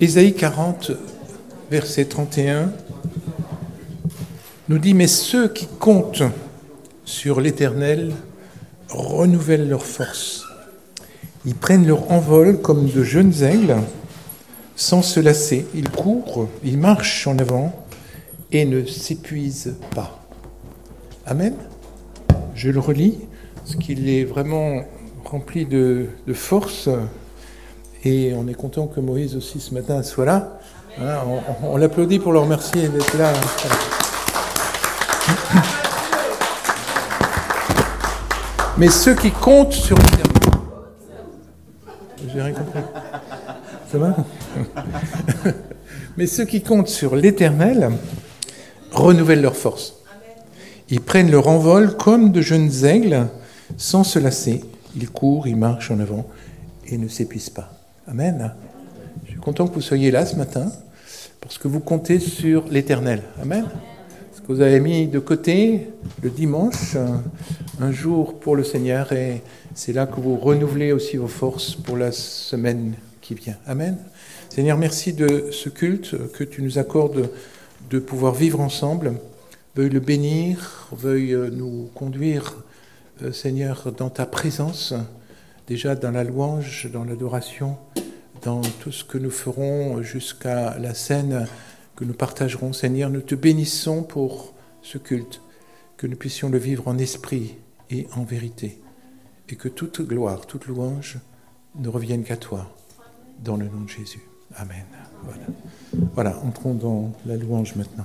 Ésaïe 40, verset 31, nous dit « Mais ceux qui comptent sur l'Éternel renouvellent leur force. Ils prennent leur envol comme de jeunes aigles, sans se lasser. Ils courent, ils marchent en avant et ne s'épuisent pas. » Amen. Je le relis, parce qu'il est vraiment rempli de force. Et on est content que Moïse aussi ce matin soit là. Hein, on l'applaudit pour le remercier d'être là. Mais ceux qui comptent sur l'Éternel. J'ai rien compris. Ça va ? Mais ceux qui comptent sur l'Éternel renouvellent leur force. Ils prennent leur envol comme de jeunes aigles, sans se lasser. Ils courent, ils marchent en avant et ne s'épuisent pas. Amen. Je suis content que vous soyez là ce matin, parce que vous comptez sur l'Éternel. Amen. Parce que vous avez mis de côté le dimanche un jour pour le Seigneur, et c'est là que vous renouvelez aussi vos forces pour la semaine qui vient. Amen. Seigneur, merci de ce culte que tu nous accordes de pouvoir vivre ensemble. Veuille le bénir, veuille nous conduire, Seigneur, dans ta présence, déjà dans la louange, dans l'adoration, dans tout ce que nous ferons jusqu'à la scène que nous partagerons. Seigneur, nous te bénissons pour ce culte, que nous puissions le vivre en esprit et en vérité, et que toute gloire, toute louange ne revienne qu'à toi, dans le nom de Jésus. Amen. Voilà, entrons dans la louange maintenant.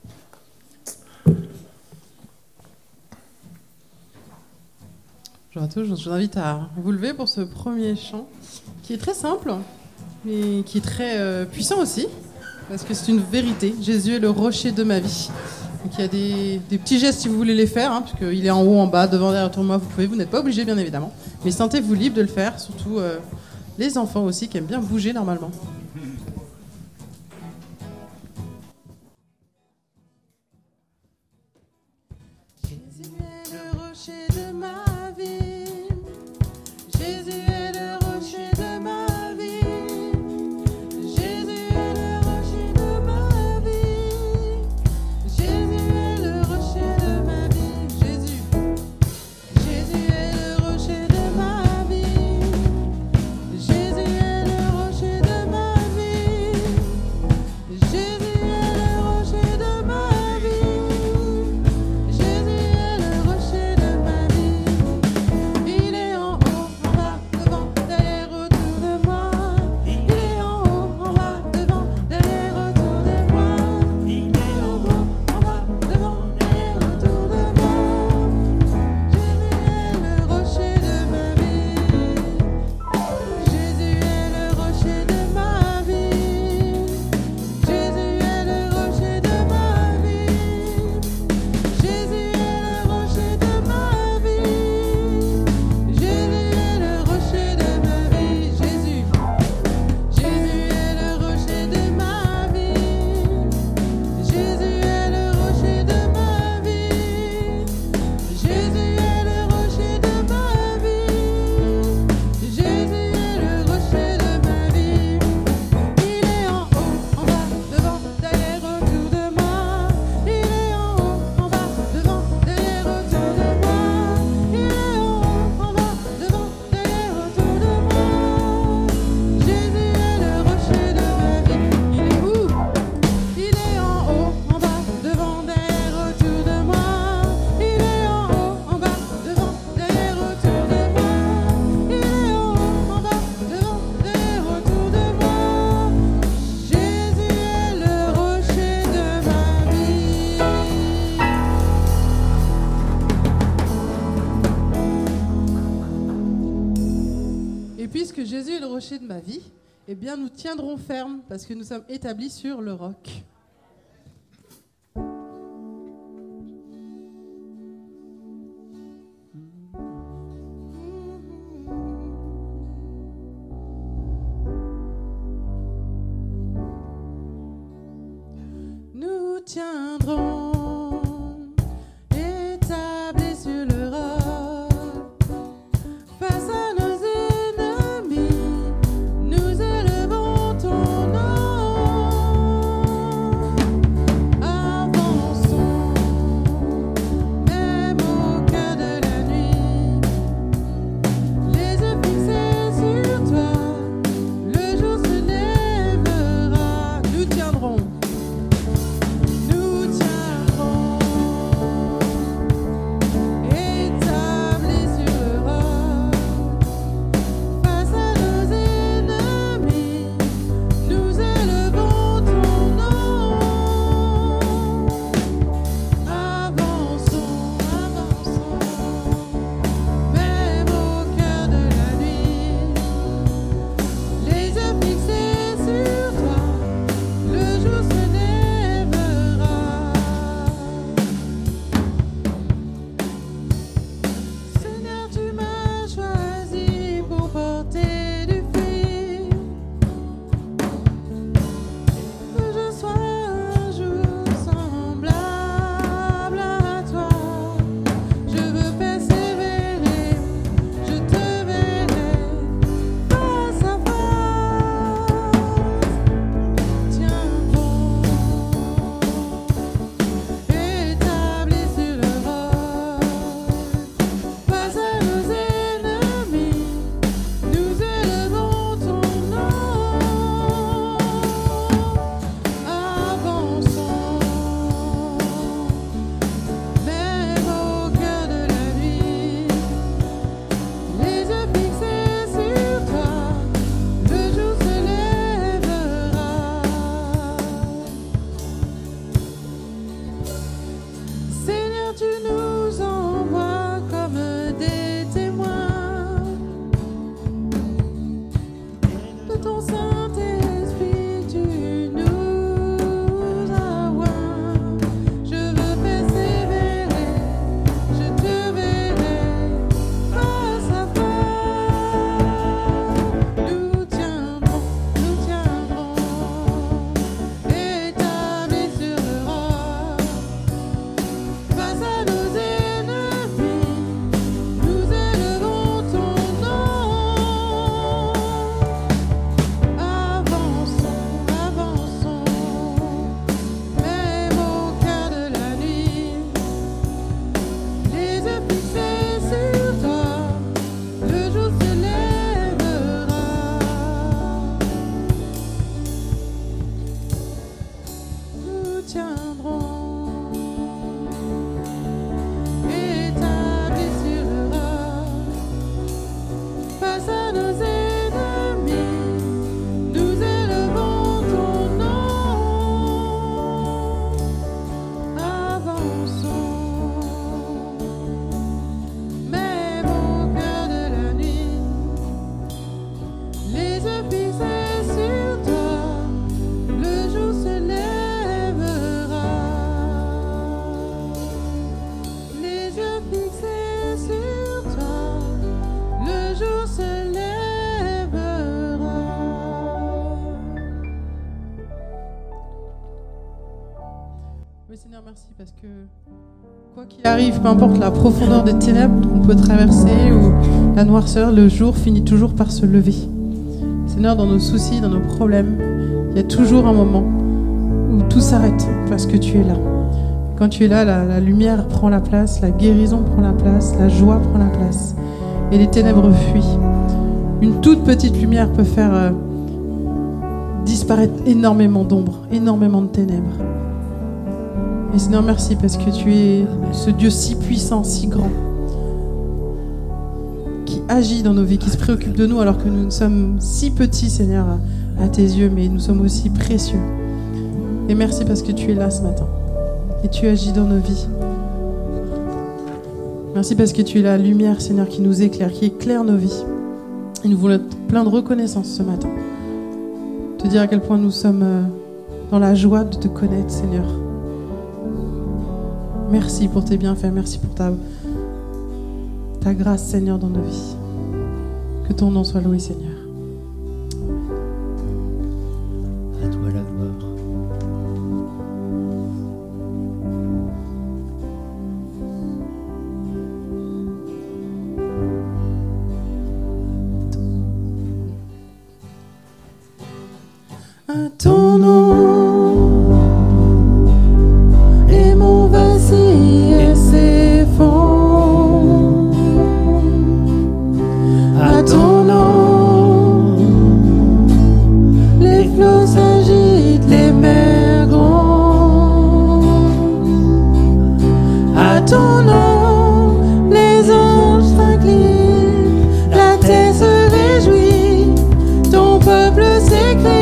Bonjour à tous, je vous invite à vous lever pour ce premier chant qui est très simple, mais qui est très puissant aussi, parce que c'est une vérité. Jésus est le rocher de ma vie. Donc il y a des petits gestes si vous voulez les faire, puisqu'il est en haut, en bas, devant, derrière, autour de moi, vous n'êtes pas obligé bien évidemment, mais sentez-vous libre de le faire, surtout les enfants aussi qui aiment bien bouger normalement. Jésus est le rocher de ma vie, eh bien nous tiendrons ferme parce que nous sommes établis sur le roc. Nous tiendrons établis sur le roc face à nos ennemis. Nous élevons ton nom. Mais Seigneur, merci parce que quoi qu'il arrive, peu importe la profondeur des ténèbres qu'on peut traverser ou la noirceur, le jour finit toujours par se lever. Seigneur, dans nos soucis, dans nos problèmes, il y a toujours un moment où tout s'arrête parce que tu es là. Quand tu es là, la lumière prend la place, la guérison prend la place, la joie prend la place et les ténèbres fuient. Une toute petite lumière peut faire disparaître énormément d'ombre, énormément de ténèbres. Et Seigneur, merci parce que tu es ce Dieu si puissant, si grand, qui agit dans nos vies, qui se préoccupe de nous alors que nous sommes si petits, Seigneur, à tes yeux, mais nous sommes aussi précieux. Et merci parce que tu es là ce matin et tu agis dans nos vies. Merci parce que tu es la lumière, Seigneur, qui nous éclaire, qui éclaire nos vies. Et nous voulons être plein de reconnaissance ce matin. Te dire à quel point nous sommes dans la joie de te connaître, Seigneur. Merci pour tes bienfaits, merci pour ta grâce, Seigneur, dans nos vies. Que ton nom soit loué, Seigneur. À toi la gloire. À ton nom, les monts vacillent et s'effondrent. À ton nom, les flots s'agitent, les mers grondent. À ton nom, les anges s'inclinent, la terre se réjouit, ton peuple s'écrie.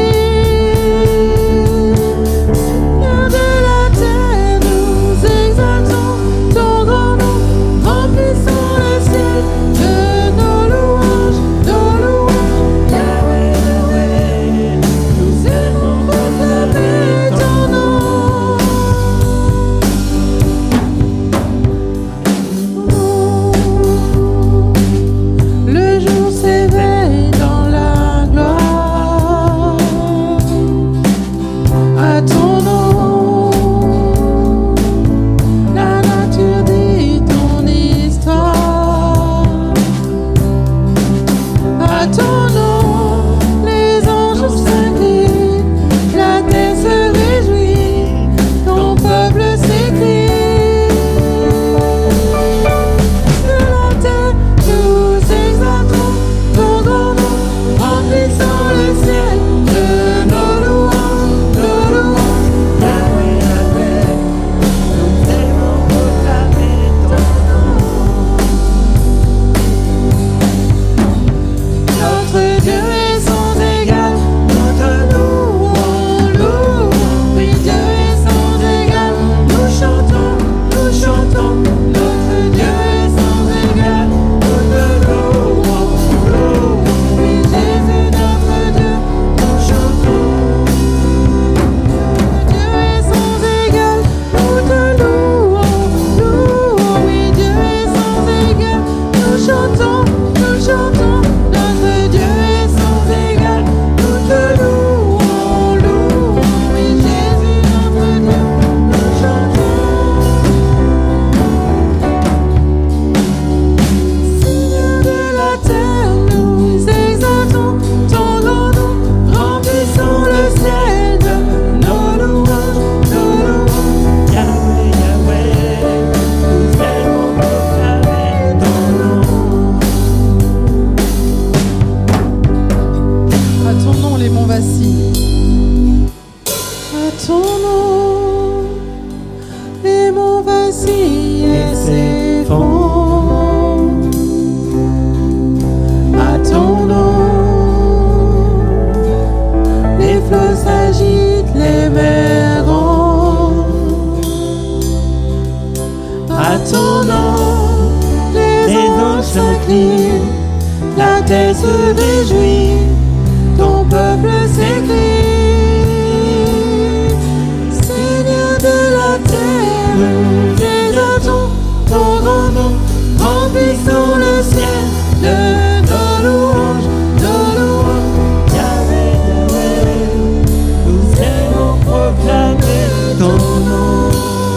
Ton nom.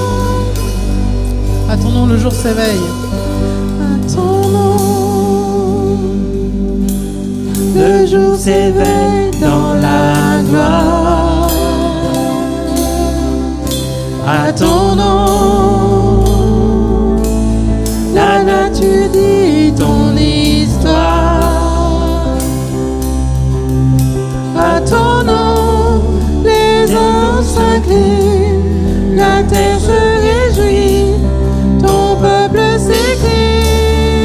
jour s'éveille. À ton nom, le jour s'éveille dans la gloire. À ton nom, la nature dit ton histoire. À ton nom, les anges s'inclinent, la terre se réjouit, ton peuple s'écrie.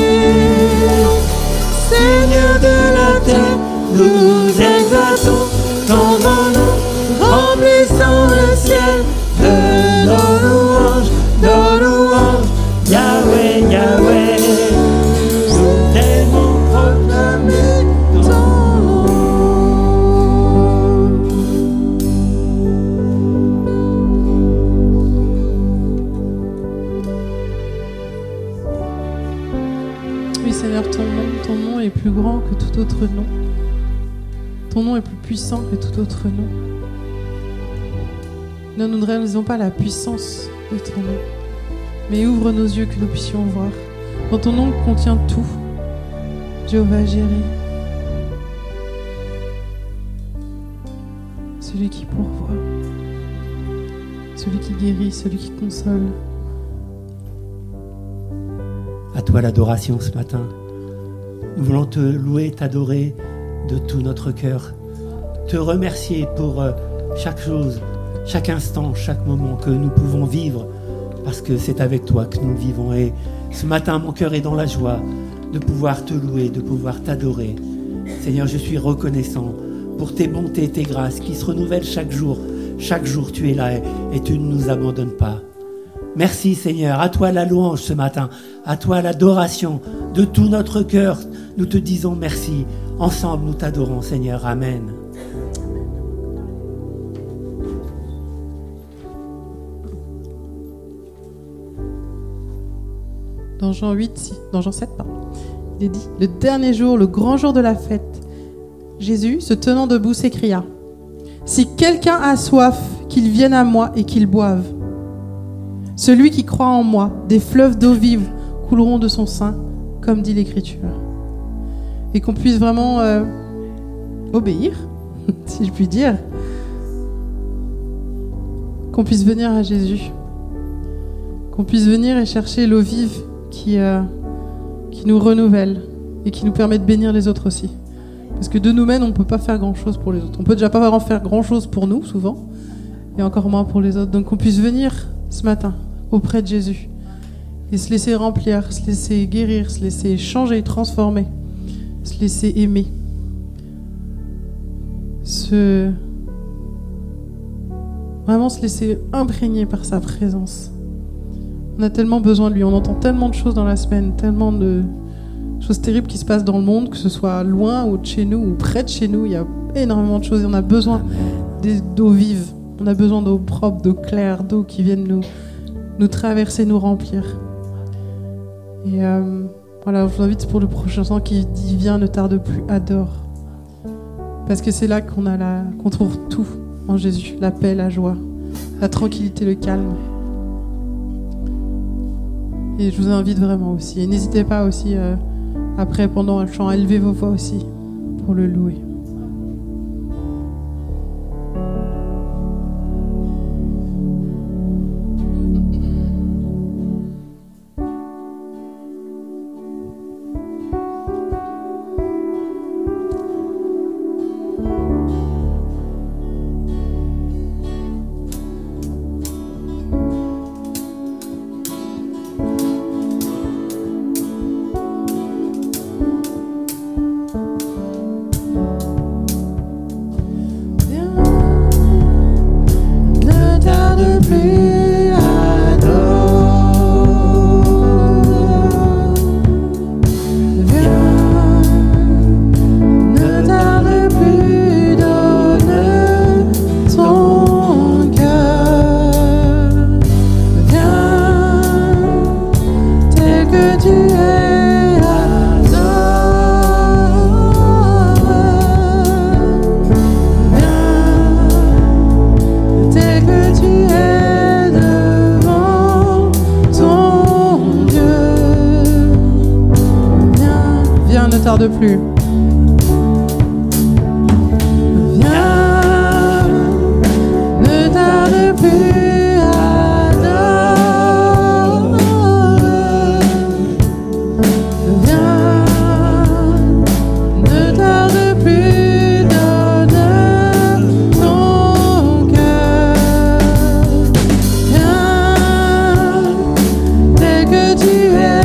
Seigneur de la terre, nous exaltons ton nom, remplissons le ciel de nos louanges, Yahweh, Yahweh, nous t'aimons proclamer ton nom. Oui Seigneur, ton nom est plus grand que tout autre nom. Ton nom est plus puissant que tout autre nom. Nous ne réalisons pas la puissance de ton nom, mais ouvre nos yeux que nous puissions voir. Dans ton nom contient tout. Jéhovah Jireh, celui qui pourvoit, celui qui guérit, celui qui console. À toi l'adoration ce matin. Nous voulons te louer, t'adorer de tout notre cœur. Te remercier pour chaque chose, chaque instant, chaque moment que nous pouvons vivre, parce que c'est avec toi que nous vivons. Et ce matin, mon cœur est dans la joie de pouvoir te louer, de pouvoir t'adorer. Seigneur, je suis reconnaissant pour tes bontés, tes grâces qui se renouvellent chaque jour. Chaque jour, tu es là et tu ne nous abandonnes pas. Merci Seigneur, à toi la louange ce matin, à toi l'adoration de tout notre cœur. Nous te disons merci. Ensemble, nous t'adorons Seigneur. Amen. Dans Jean 7, il est dit, le dernier jour, le grand jour de la fête, Jésus, se tenant debout, s'écria, « Si quelqu'un a soif, qu'il vienne à moi et qu'il boive. Celui qui croit en moi, des fleuves d'eau vive couleront de son sein, comme dit l'Écriture. » Et qu'on puisse vraiment obéir, si je puis dire, qu'on puisse venir à Jésus, qu'on puisse venir et chercher l'eau vive qui nous renouvelle et qui nous permet de bénir les autres aussi. Parce que de nous-mêmes, on ne peut pas faire grand-chose pour les autres. On peut déjà pas vraiment faire grand-chose pour nous, souvent, et encore moins pour les autres. Donc qu'on puisse venir ce matin auprès de Jésus et se laisser remplir, se laisser guérir, se laisser changer, transformer, se laisser aimer. Vraiment se laisser imprégner par sa présence. On a tellement besoin de lui, on entend tellement de choses dans la semaine, tellement de choses terribles qui se passent dans le monde, que ce soit loin ou de chez nous ou près de chez nous, il y a énormément de choses et on a besoin d'eau vive, on a besoin d'eau propre, d'eau claire, d'eau qui vienne nous traverser, nous remplir. Et voilà, je vous invite pour le prochain chant qui dit « Viens, ne tarde plus, adore ». Parce que c'est là qu'on trouve tout en Jésus, la paix, la joie, la tranquillité, le calme. Et je vous invite vraiment aussi. Et n'hésitez pas aussi, après, pendant le chant, à élever vos voix aussi pour le louer. tarde plus. Viens, ne tarde plus à adorer. Viens, ne tarde plus, donne ton cœur. Viens, tel que tu es.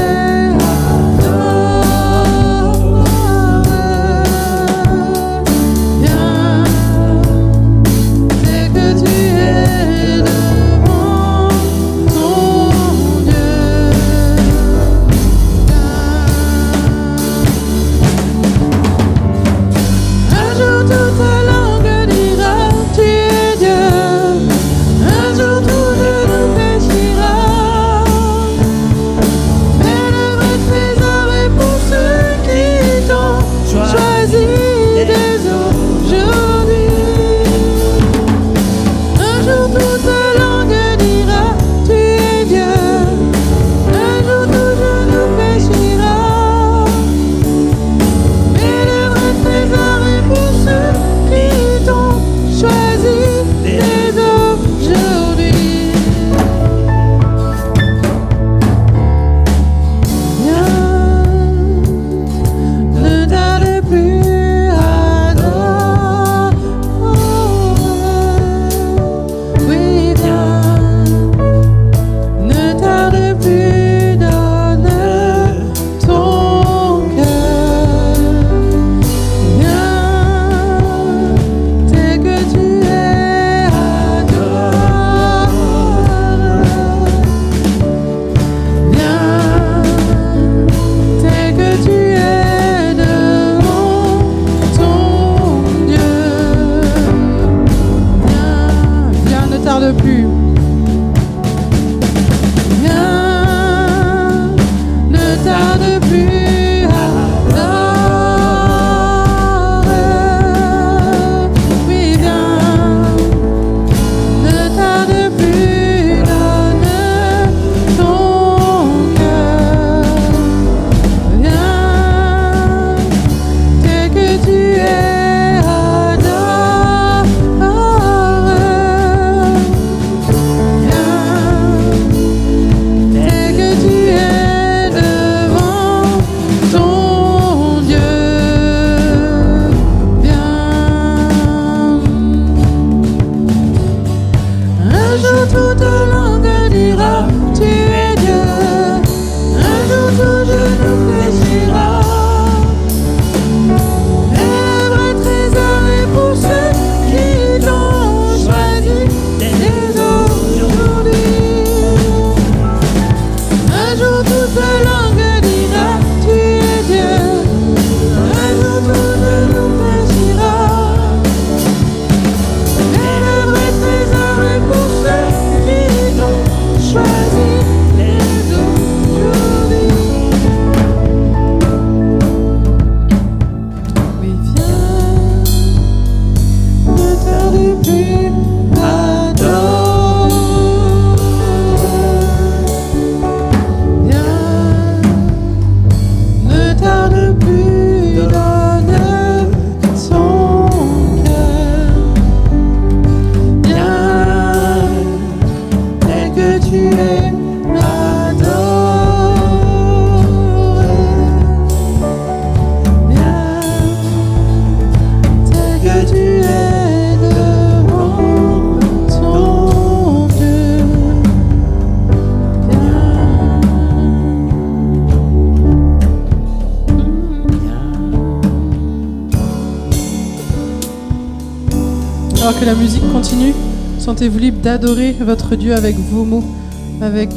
Alors que la musique continue, sentez-vous libre d'adorer votre Dieu avec vos mots, avec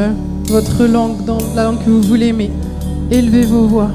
votre langue, dans la langue que vous voulez, mais élevez vos voix.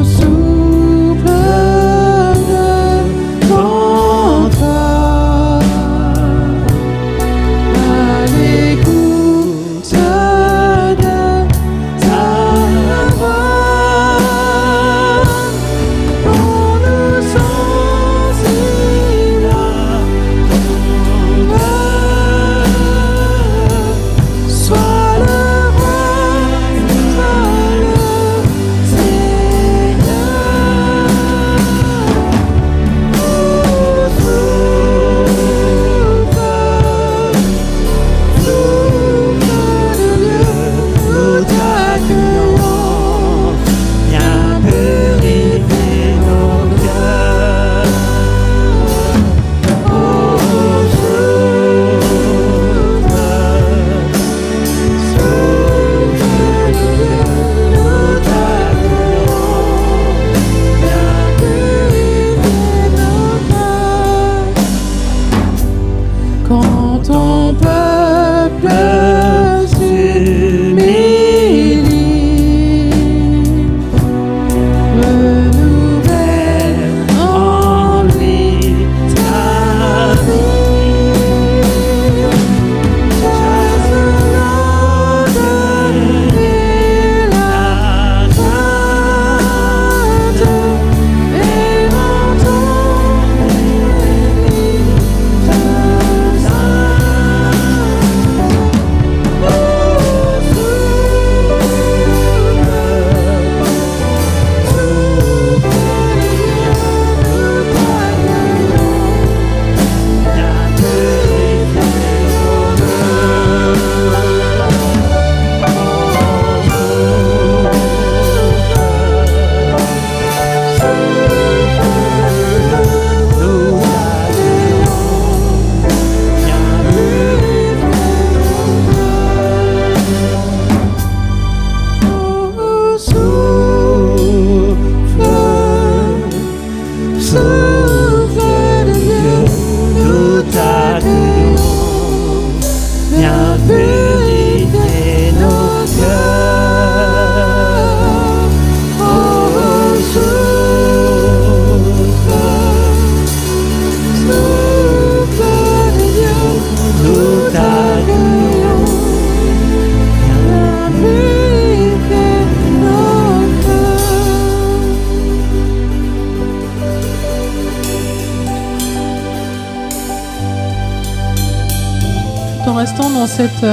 En restant dans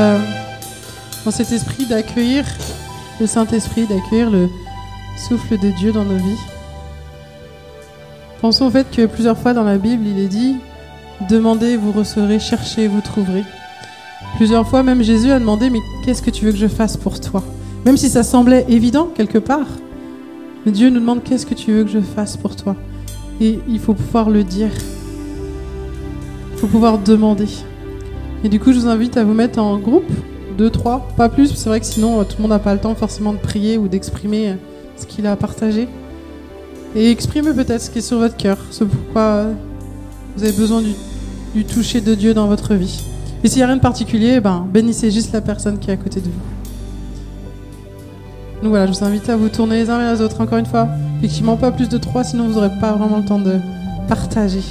cet esprit d'accueillir le Saint-Esprit, d'accueillir le souffle de Dieu dans nos vies. Pensons au fait que plusieurs fois dans la Bible, il est dit « Demandez, vous recevrez, cherchez, vous trouverez ». Plusieurs fois, même Jésus a demandé « Mais qu'est-ce que tu veux que je fasse pour toi ?» Même si ça semblait évident quelque part, mais Dieu nous demande « Qu'est-ce que tu veux que je fasse pour toi ?» Et il faut pouvoir le dire. Il faut pouvoir demander. Et du coup, je vous invite à vous mettre en groupe, 2, 3, pas plus. C'est vrai que sinon, tout le monde n'a pas le temps forcément de prier ou d'exprimer ce qu'il a à partager. Et exprimez peut-être ce qui est sur votre cœur, ce pourquoi vous avez besoin du toucher de Dieu dans votre vie. Et s'il n'y a rien de particulier, bénissez juste la personne qui est à côté de vous. Donc voilà, je vous invite à vous tourner les uns vers les autres, encore une fois. Effectivement, pas plus de 3, sinon vous n'aurez pas vraiment le temps de partager.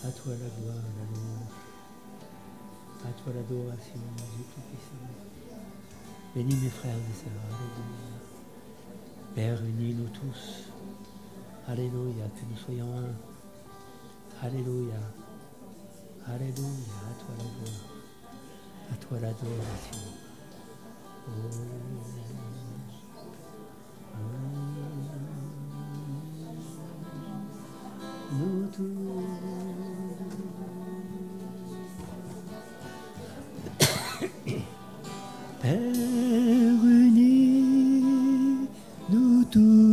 À toi la gloire, la louange. À toi l'adoration, Dieu Tout-Puissant. Bénis mes frères et sœurs. Alléluia. Père, unis-nous tous. Alléluia, que nous soyons un. Alléluia. Alléluia. À toi la gloire. À toi l'adoration. Nous tous. Père uni, nous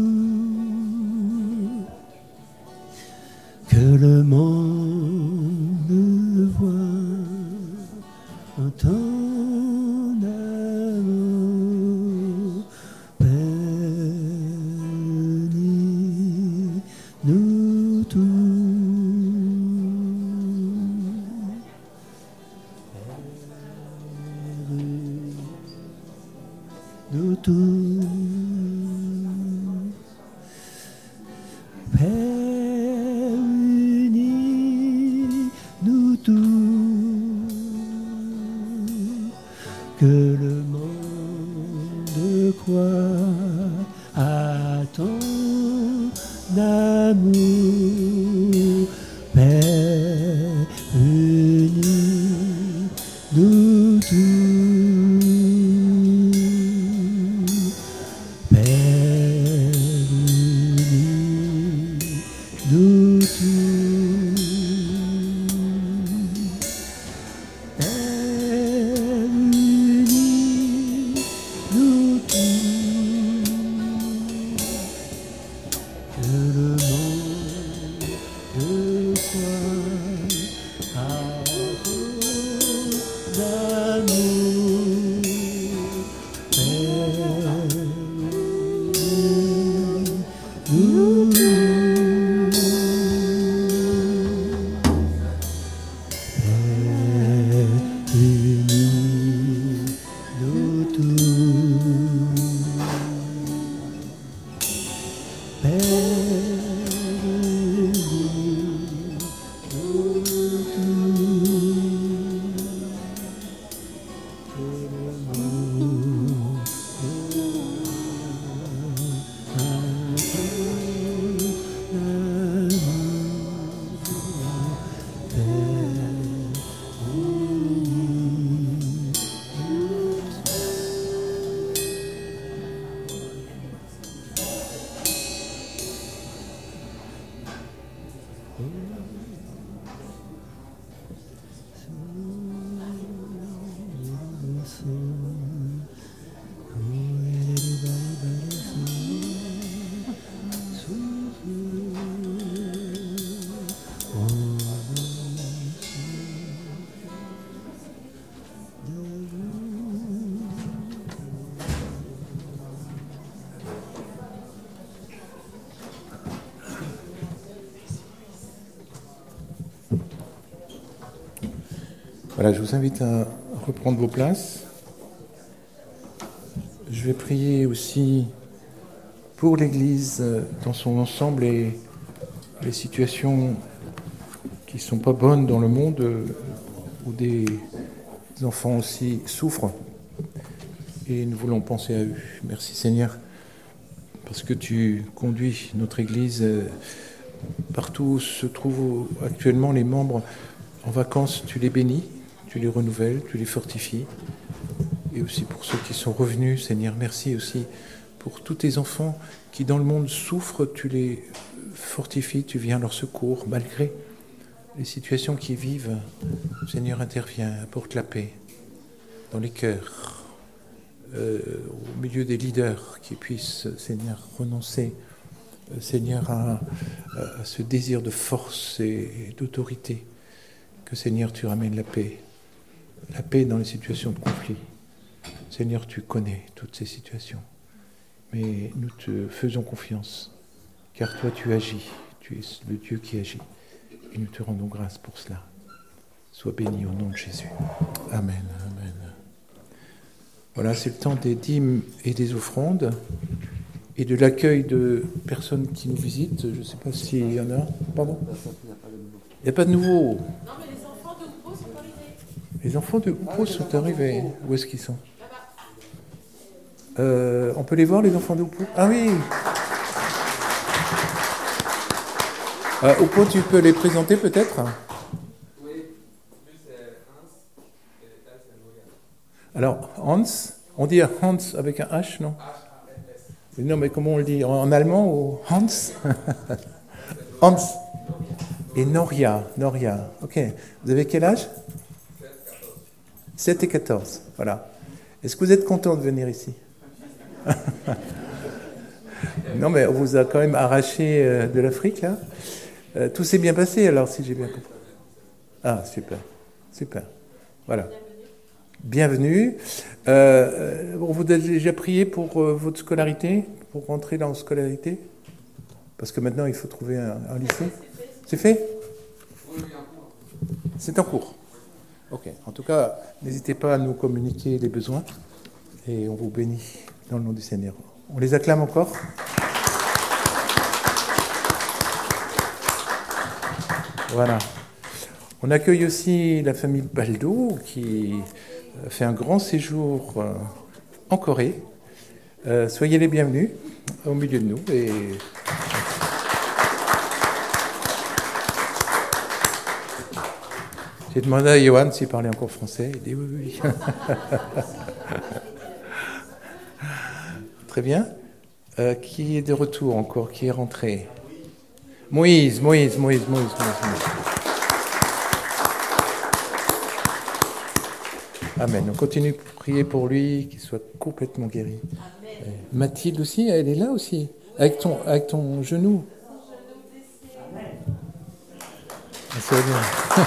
tous, que le monde voit en ton amour. Père uni, nous tous. Nous tous, Père uni, nous tous, que le monde croit à ton amour. Père uni, nous tous. Voilà, je vous invite à reprendre vos places. Je vais prier aussi pour l'Église dans son ensemble et les situations qui ne sont pas bonnes dans le monde, où des enfants aussi souffrent. Et nous voulons penser à eux. Merci Seigneur, parce que tu conduis notre Église partout où se trouvent actuellement les membres en vacances. Tu les bénis, tu les renouvelles, tu les fortifies. Et aussi pour ceux qui sont revenus, Seigneur, merci aussi pour tous tes enfants qui dans le monde souffrent, tu les fortifies, tu viens à leur secours malgré les situations qu'ils vivent. Seigneur, interviens, apporte la paix dans les cœurs, au milieu des leaders qui puissent, Seigneur, renoncer, Seigneur, à ce désir de force et d'autorité. Que, Seigneur, tu ramènes la paix dans les situations de conflit. Seigneur, tu connais toutes ces situations, mais nous te faisons confiance, car toi tu agis, tu es le Dieu qui agit, et nous te rendons grâce pour cela. Sois béni au nom de Jésus. Amen. Amen. Voilà, c'est le temps des dîmes et des offrandes, et de l'accueil de personnes qui nous visitent. Je ne sais pas s'il y en a. Pardon ? Il n'y a pas de nouveau. Non, mais les enfants de Oupo sont arrivés. Les enfants de Oupo sont arrivés. Où est-ce qu'ils sont? On peut les voir, les enfants de Oupo? Ah oui. Oupo, tu peux les présenter peut-être? Oui. Alors, Hans, on dit Hans avec un H, non? Non, mais comment on le dit? En allemand ou Hans? Hans. Et Noria. Ok. Vous avez quel âge? 7 et 14. Voilà. Est-ce que vous êtes content de venir ici? Non, mais on vous a quand même arraché de l'Afrique, là. Tout s'est bien passé, alors, si j'ai bien compris. Ah, super. Voilà. Bienvenue. On vous a déjà prié pour votre scolarité, pour rentrer dans la scolarité? Parce que maintenant, il faut trouver un lycée. C'est fait? C'est en cours. Ok. En tout cas, n'hésitez pas à nous communiquer les besoins et on vous bénit dans le nom du Seigneur. On les acclame encore. Voilà. On accueille aussi la famille Baldo qui fait un grand séjour en Corée. Soyez les bienvenus au milieu de nous. Et j'ai demandé à Johan s'il parlait encore français. Il dit oui. Très bien. Qui est de retour encore? Qui est rentré? Moïse. Amen. On continue de prier pour lui, qu'il soit complètement guéri. Amen. Mathilde aussi, elle est là aussi, avec ton genou. Ça va bien.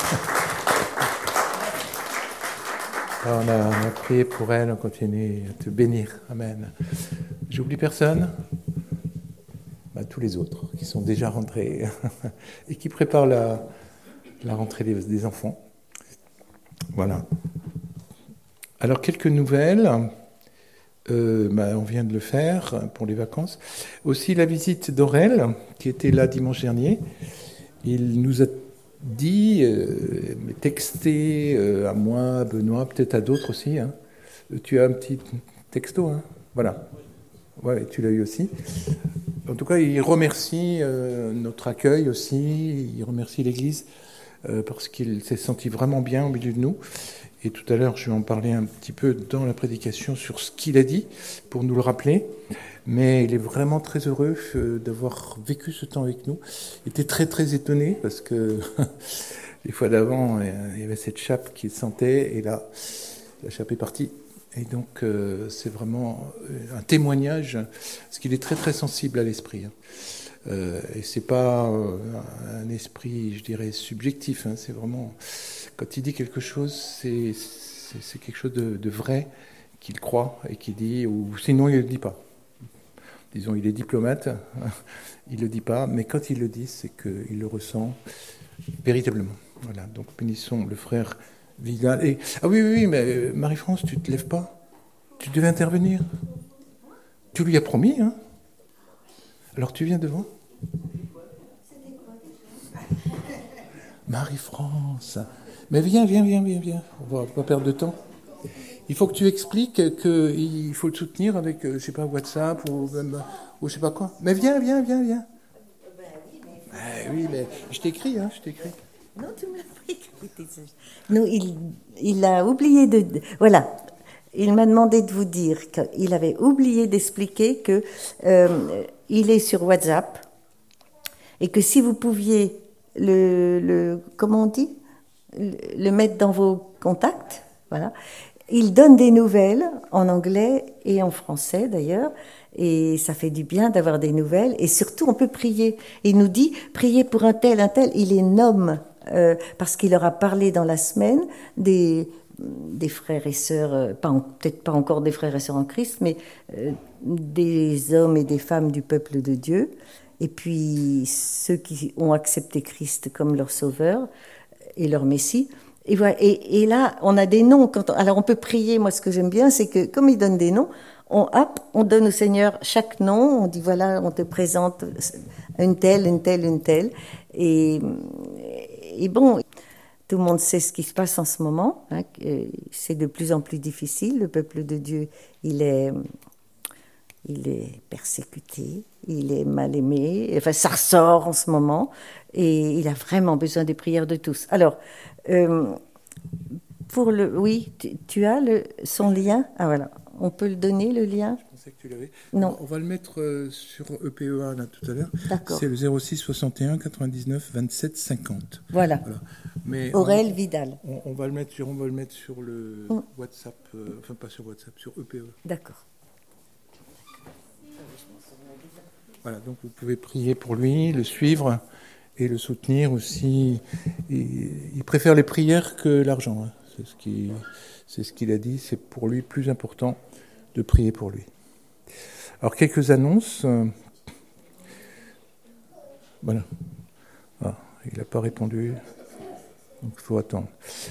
On a prié pour elle, on continue à te bénir. Amen. J'oublie personne? Tous les autres qui sont déjà rentrés et qui préparent la rentrée des enfants. Voilà. Alors, quelques nouvelles. On vient de le faire pour les vacances. Aussi, la visite d'Aurel, qui était là dimanche dernier. Il nous a dit, texté à moi, à Benoît, peut-être à d'autres aussi. Hein. Tu as un petit texto, hein? Voilà. Ouais, tu l'as eu aussi. En tout cas, il remercie notre accueil aussi, il remercie l'Église parce qu'il s'est senti vraiment bien au milieu de nous. Et tout à l'heure, je vais en parler un petit peu dans la prédication sur ce qu'il a dit, pour nous le rappeler. Mais il est vraiment très heureux d'avoir vécu ce temps avec nous. Il était très, très étonné parce que les fois d'avant, il y avait cette chape qui sentait et là, la chape est partie. Et donc, c'est vraiment un témoignage, parce qu'il est très, très sensible à l'esprit. Et c'est pas un esprit, je dirais, subjectif. Hein, c'est vraiment, quand il dit quelque chose, c'est quelque chose de vrai qu'il croit et qu'il dit, ou sinon il ne le dit pas. Disons, il est diplomate, il ne le dit pas, mais quand il le dit, c'est qu'il le ressent véritablement. Voilà, donc bénissons le frère Vidal. Et, ah oui, mais Marie-France, tu ne te lèves pas? Tu devais intervenir. Tu lui as promis, hein? Alors tu viens devant? Marie-France. Mais viens. On va pas perdre de temps. Il faut que tu expliques qu'il faut le soutenir avec, je sais pas, WhatsApp ou même, ou je sais pas quoi. Mais viens. Oui, mais je t'écris. Non, tu me l'as pris. Non, il a oublié de... Voilà. Il m'a demandé de vous dire qu'il avait oublié d'expliquer que il est sur WhatsApp et que si vous pouviez comment on dit, le mettre dans vos contacts, voilà. Il donne des nouvelles en anglais et en français d'ailleurs, et ça fait du bien d'avoir des nouvelles. Et surtout, on peut prier. Il nous dit, priez pour un tel. Il les nomme parce qu'il leur a parlé dans la semaine des frères et sœurs, peut-être pas encore des frères et sœurs en Christ, mais des hommes et des femmes du peuple de Dieu. Et puis ceux qui ont accepté Christ comme leur sauveur et leur Messie. Et voilà. Et là, on a des noms. Alors on peut prier. Moi, ce que j'aime bien, c'est que comme il donne des noms, on donne au Seigneur chaque nom. On dit voilà, on te présente une telle. Et, et bon, tout le monde sait ce qui se passe en ce moment. Hein, c'est de plus en plus difficile. Le peuple de Dieu, il est persécuté, il est mal aimé. Enfin, ça ressort en ce moment. Et il a vraiment besoin des prières de tous. Alors, oui, tu as son lien. Ah voilà, on peut le donner, le lien. Je pensais que tu l'avais. Non. On va le mettre sur EPEA là tout à l'heure. D'accord. C'est le 06 61 99 27 50. Voilà. Mais Aurel Vidal. On va le mettre sur le WhatsApp, enfin pas sur WhatsApp, sur EPE. D'accord. Voilà, donc vous pouvez prier pour lui, le suivre et le soutenir aussi. Il préfère les prières que l'argent. Hein. C'est ce qu'il a dit. C'est pour lui plus important de prier pour lui. Alors quelques annonces. Voilà. Ah, il n'a pas répondu. Donc il faut attendre.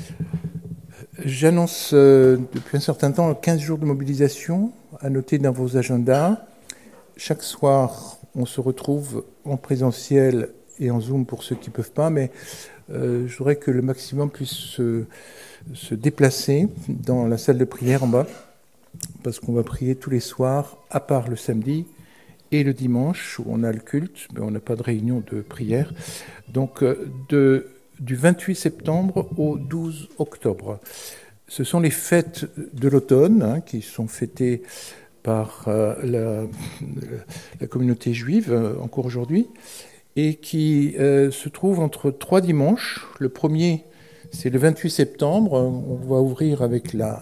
J'annonce depuis un certain temps 15 jours de mobilisation à noter dans vos agendas. Chaque soir, on se retrouve en présentiel et en Zoom pour ceux qui ne peuvent pas, mais je voudrais que le maximum puisse se déplacer dans la salle de prière en bas, parce qu'on va prier tous les soirs, à part le samedi et le dimanche, où on a le culte, mais on n'a pas de réunion de prière. Donc, du 28 septembre au 12 octobre. Ce sont les fêtes de l'automne, qui sont fêtées par la communauté juive encore aujourd'hui, et qui se trouvent entre 3 dimanches. Le premier, c'est le 28 septembre. On va ouvrir avec la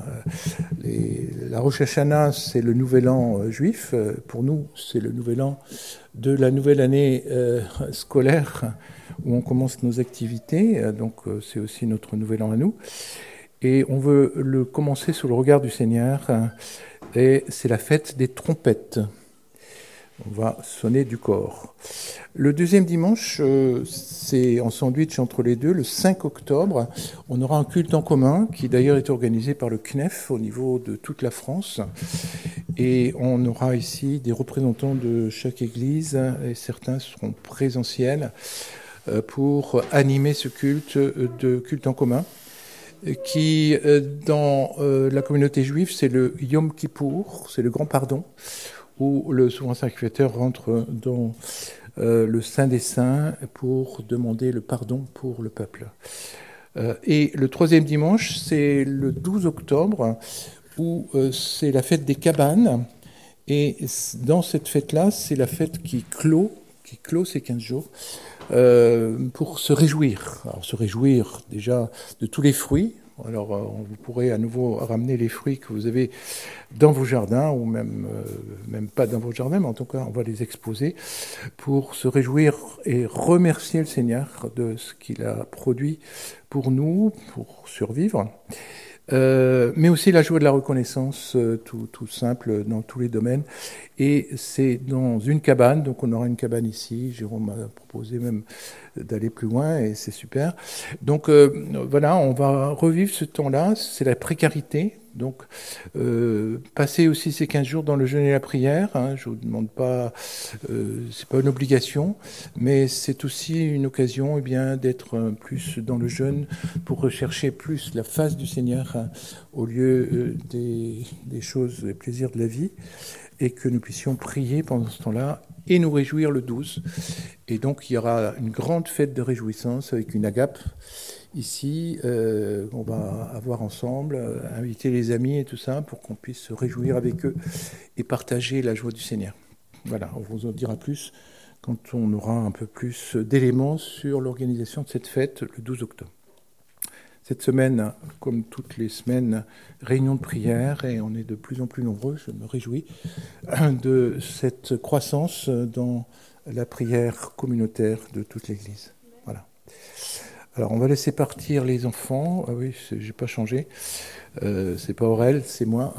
Rosh Hashanah, c'est le nouvel an juif. Pour nous, c'est le nouvel an de la nouvelle année scolaire où on commence nos activités. Donc c'est aussi notre nouvel an à nous. Et on veut le commencer sous le regard du Seigneur. Et c'est la fête des trompettes. On va sonner du corps. Le deuxième dimanche, c'est en sandwich entre les deux, le 5 octobre. On aura un culte en commun qui d'ailleurs est organisé par le CNEF au niveau de toute la France. Et on aura ici des représentants de chaque église et certains seront présentiels pour animer ce culte en commun qui, dans la communauté juive, c'est le Yom Kippour, c'est le grand pardon, où le souverain sacrificateur rentre dans le Saint des Saints pour demander le pardon pour le peuple. Et le troisième dimanche, c'est le 12 octobre, où c'est la fête des cabanes. Et dans cette fête-là, c'est la fête qui clôt ces 15 jours, pour se réjouir. Alors se réjouir déjà de tous les fruits. Alors vous pourrez à nouveau ramener les fruits que vous avez dans vos jardins, ou même pas dans vos jardins, mais en tout cas on va les exposer pour se réjouir et remercier le Seigneur de ce qu'il a produit pour nous, pour survivre. Mais aussi la joie de la reconnaissance, tout simple dans tous les domaines. Et c'est dans une cabane, donc on aura une cabane ici. Jérôme m'a proposé même d'aller plus loin et c'est super. Donc voilà, on va revivre ce temps-là, c'est la précarité. Donc passer aussi ces 15 jours dans le jeûne et la prière, hein, je vous demande pas, c'est pas une obligation, mais c'est aussi une occasion d'être plus dans le jeûne pour rechercher plus la face du Seigneur au lieu des choses, des plaisirs de la vie, et que nous puissions prier pendant ce temps-là et nous réjouir le 12. Et donc il y aura une grande fête de réjouissance avec une agape ici, on va avoir ensemble, inviter les amis et tout ça pour qu'on puisse se réjouir avec eux et partager la joie du Seigneur. Voilà, on vous en dira plus quand on aura un peu plus d'éléments sur l'organisation de cette fête le 12 octobre. Cette semaine, comme toutes les semaines, réunion de prière, et on est de plus en plus nombreux, je me réjouis de cette croissance dans la prière communautaire de toute l'Église. Voilà. Alors, on va laisser partir les enfants. Ah oui, j'ai pas changé. C'est pas Aurel, c'est moi.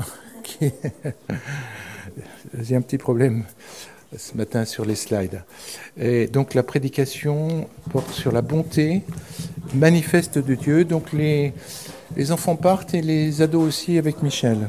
J'ai un petit problème ce matin sur les slides. Et donc, la prédication porte sur la bonté manifeste de Dieu. Donc, les enfants partent et les ados aussi avec Michel.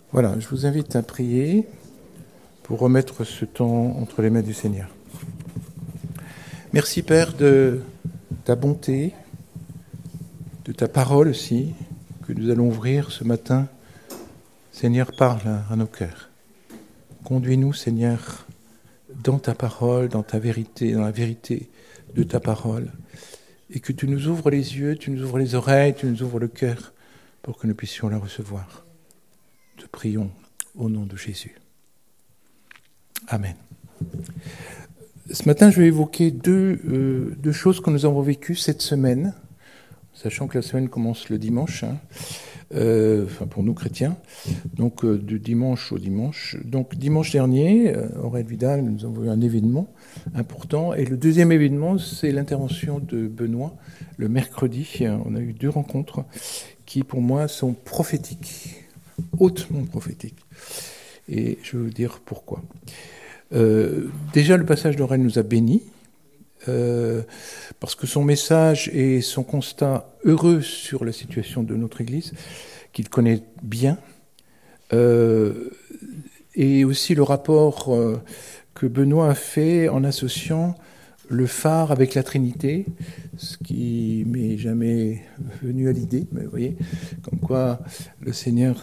Voilà, je vous invite à prier pour remettre ce temps entre les mains du Seigneur. Merci Père de ta bonté, de ta parole aussi, que nous allons ouvrir ce matin. Seigneur, parle à nos cœurs. Conduis-nous, Seigneur, dans ta parole, dans ta vérité, dans la vérité de ta parole. Et que tu nous ouvres les yeux, tu nous ouvres les oreilles, tu nous ouvres le cœur pour que nous puissions la recevoir. Te prions au nom de Jésus. Amen. Ce matin, je vais évoquer deux choses que nous avons vécues cette semaine, sachant que la semaine commence le dimanche, pour nous chrétiens, donc du dimanche au dimanche. Donc dimanche dernier, Aurèle Vidal, nous avons eu un événement important, et le deuxième événement, c'est l'intervention de Benoît, le mercredi. On a eu 2 rencontres qui, pour moi, sont prophétiques, hautement prophétiques. Et je vais vous dire pourquoi. Déjà, le passage d'Aurèle nous a bénis, parce que son message et son constat heureux sur la situation de notre Église, qu'il connaît bien, et aussi le rapport que Benoît a fait en associant le phare avec la Trinité, ce qui m'est jamais venu à l'idée, mais vous voyez, comme quoi le Seigneur...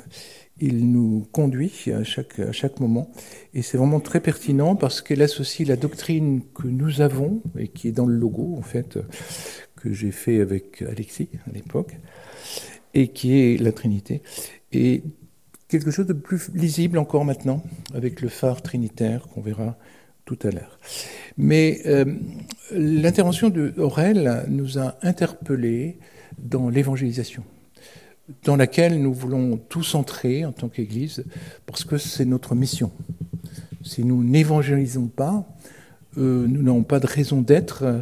il nous conduit à chaque moment. Et c'est vraiment très pertinent parce qu'elle associe la doctrine que nous avons, et qui est dans le logo, en fait, que j'ai fait avec Alexis à l'époque, et qui est la Trinité. Et quelque chose de plus lisible encore maintenant, avec le phare trinitaire qu'on verra tout à l'heure. Mais l'intervention d'Aurèle nous a interpellés dans l'évangélisation, dans laquelle nous voulons tous entrer en tant qu'Église, parce que c'est notre mission. Si nous n'évangélisons pas, nous n'avons pas de raison d'être.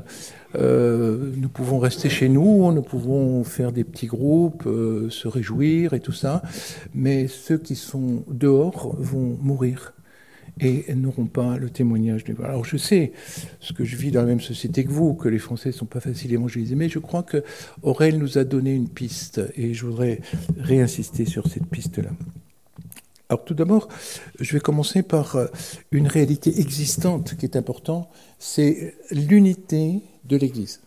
Nous pouvons rester chez nous, nous pouvons faire des petits groupes, se réjouir et tout ça, mais ceux qui sont dehors vont mourir et n'auront pas le témoignage du... Alors je sais, ce que je vis dans la même société que vous, que les Français ne sont pas faciles à évangéliser, mais je crois que Aurèle nous a donné une piste, et je voudrais réinsister sur cette piste-là. Alors tout d'abord, je vais commencer par une réalité existante qui est importante, c'est l'unité de l'Église.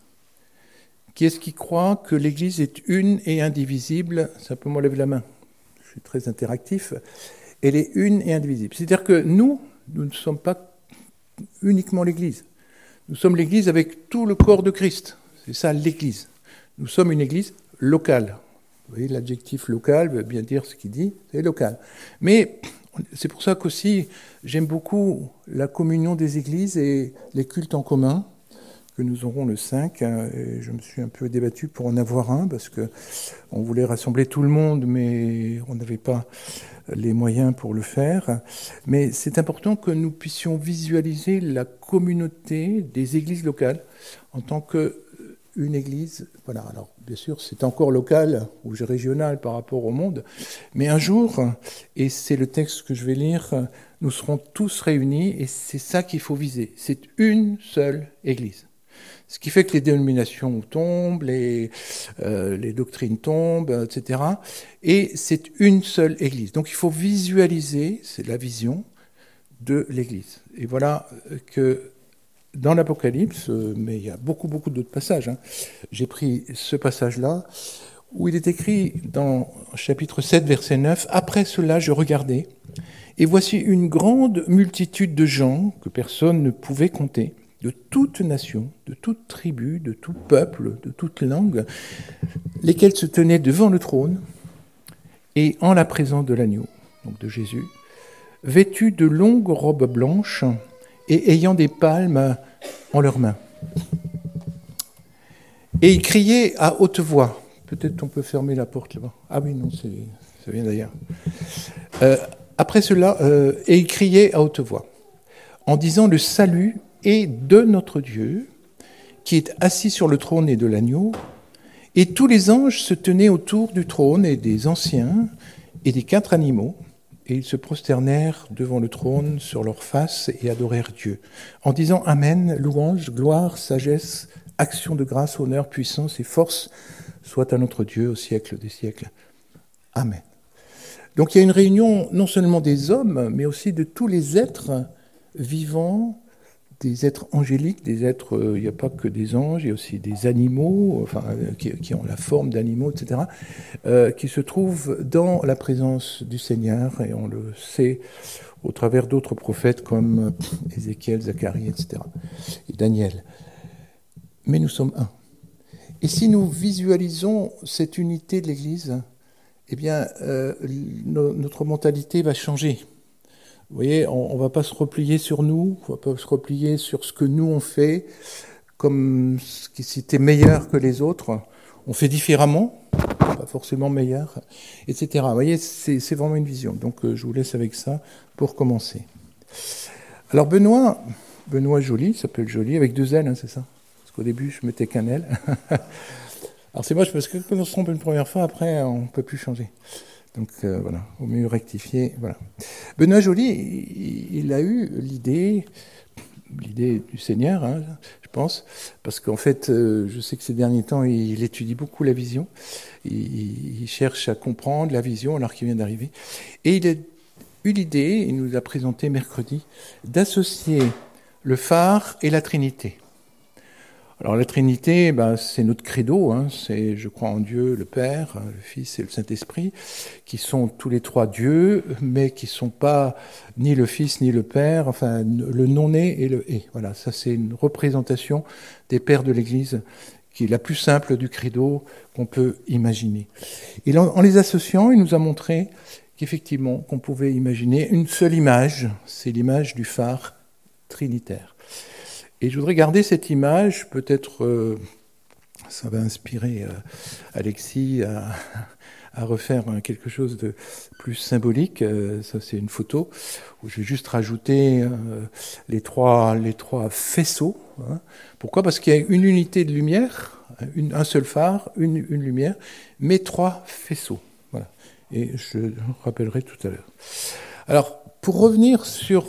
Qui est-ce qui croit que l'Église est une et indivisible? Simplement lève la main. Je suis très interactif. Elle est une et indivisible. C'est-à-dire que nous ne sommes pas uniquement l'Église. Nous sommes l'Église avec tout le corps de Christ. C'est ça l'Église. Nous sommes une Église locale. Vous voyez, l'adjectif local veut bien dire ce qu'il dit, c'est local. Mais c'est pour ça qu'aussi, j'aime beaucoup la communion des Églises et les cultes en commun, que nous aurons le 5. Et je me suis un peu débattu pour en avoir un, parce qu'on voulait rassembler tout le monde, mais on n'avait pas les moyens pour le faire. Mais c'est important que nous puissions visualiser la communauté des églises locales en tant qu'une église. Voilà, alors bien sûr, c'est encore local ou régional par rapport au monde, mais un jour, et c'est le texte que je vais lire, nous serons tous réunis, et c'est ça qu'il faut viser. C'est une seule église. Ce qui fait que les dénominations tombent, les doctrines tombent, etc. Et c'est une seule Église. Donc il faut visualiser, c'est la vision de l'Église. Et voilà que dans l'Apocalypse, mais il y a beaucoup d'autres passages, j'ai pris ce passage-là, où il est écrit dans chapitre 7, verset 9, « Après cela, je regardais, et voici une grande multitude de gens que personne ne pouvait compter, de toute nation, de toute tribu, de tout peuple, de toute langue, lesquels se tenaient devant le trône et en la présence de l'agneau, donc de Jésus, vêtus de longues robes blanches et ayant des palmes en leurs mains. Et ils criaient à haute voix. Peut-être on peut fermer la porte là-bas. Ah oui, non, ça vient d'ailleurs. Après cela, et ils criaient à haute voix, en disant « Le salut est de notre Dieu, qui est assis sur le trône et de l'agneau, et tous les anges se tenaient autour du trône et des anciens et des 4 animaux, et ils se prosternèrent devant le trône sur leurs faces et adorèrent Dieu, en disant Amen, louange, gloire, sagesse, action de grâce, honneur, puissance et force, soit à notre Dieu au siècle des siècles. Amen. Donc il y a une réunion non seulement des hommes, mais aussi de tous les êtres vivants, des êtres angéliques, des êtres, il n'y a pas que des anges, il y a aussi des animaux, enfin, qui ont la forme d'animaux, etc., qui se trouvent dans la présence du Seigneur, et on le sait au travers d'autres prophètes comme Ézéchiel, Zacharie, etc., et Daniel. Mais nous sommes un. Et si nous visualisons cette unité de l'Église, eh bien, notre mentalité va changer. Vous voyez, on ne va pas se replier sur nous, on ne va pas se replier sur ce que nous on fait, comme si c'était meilleur que les autres. On fait différemment, pas forcément meilleur, etc. Vous voyez, c'est vraiment une vision. Donc, je vous laisse avec ça pour commencer. Alors, Benoît Joly, ça s'appelle Joly, avec 2 L, hein, c'est ça? Parce qu'au début, je mettais qu'un L. Alors, c'est moche parce que quand on se trompe une première fois, après, on ne peut plus changer. Donc voilà, au mieux rectifier. Voilà. Benoît Joly, il a eu l'idée du Seigneur, hein, je pense, parce qu'en fait, je sais que ces derniers temps, il étudie beaucoup la vision. Il cherche à comprendre la vision alors qu'il vient d'arriver. Et il a eu l'idée, il nous a présenté mercredi, d'associer le phare et la Trinité. Alors la Trinité, c'est notre credo, hein, c'est je crois en Dieu, le Père, le Fils et le Saint-Esprit, qui sont tous les 3 dieux, mais qui ne sont pas ni le Fils ni le Père, enfin le non-né et le « et ». Voilà, ça c'est une représentation des pères de l'Église, qui est la plus simple du credo qu'on peut imaginer. Et en les associant, il nous a montré qu'effectivement, qu'on pouvait imaginer une seule image, c'est l'image du phare trinitaire. Et je voudrais garder cette image, peut-être ça va inspirer Alexis à refaire quelque chose de plus symbolique. Ça, c'est une photo où je vais juste rajouter les trois faisceaux. Hein. Pourquoi ? Parce qu'il y a une unité de lumière, un seul phare, une lumière, mais 3 faisceaux. Voilà. Et je rappellerai tout à l'heure. Alors, pour revenir sur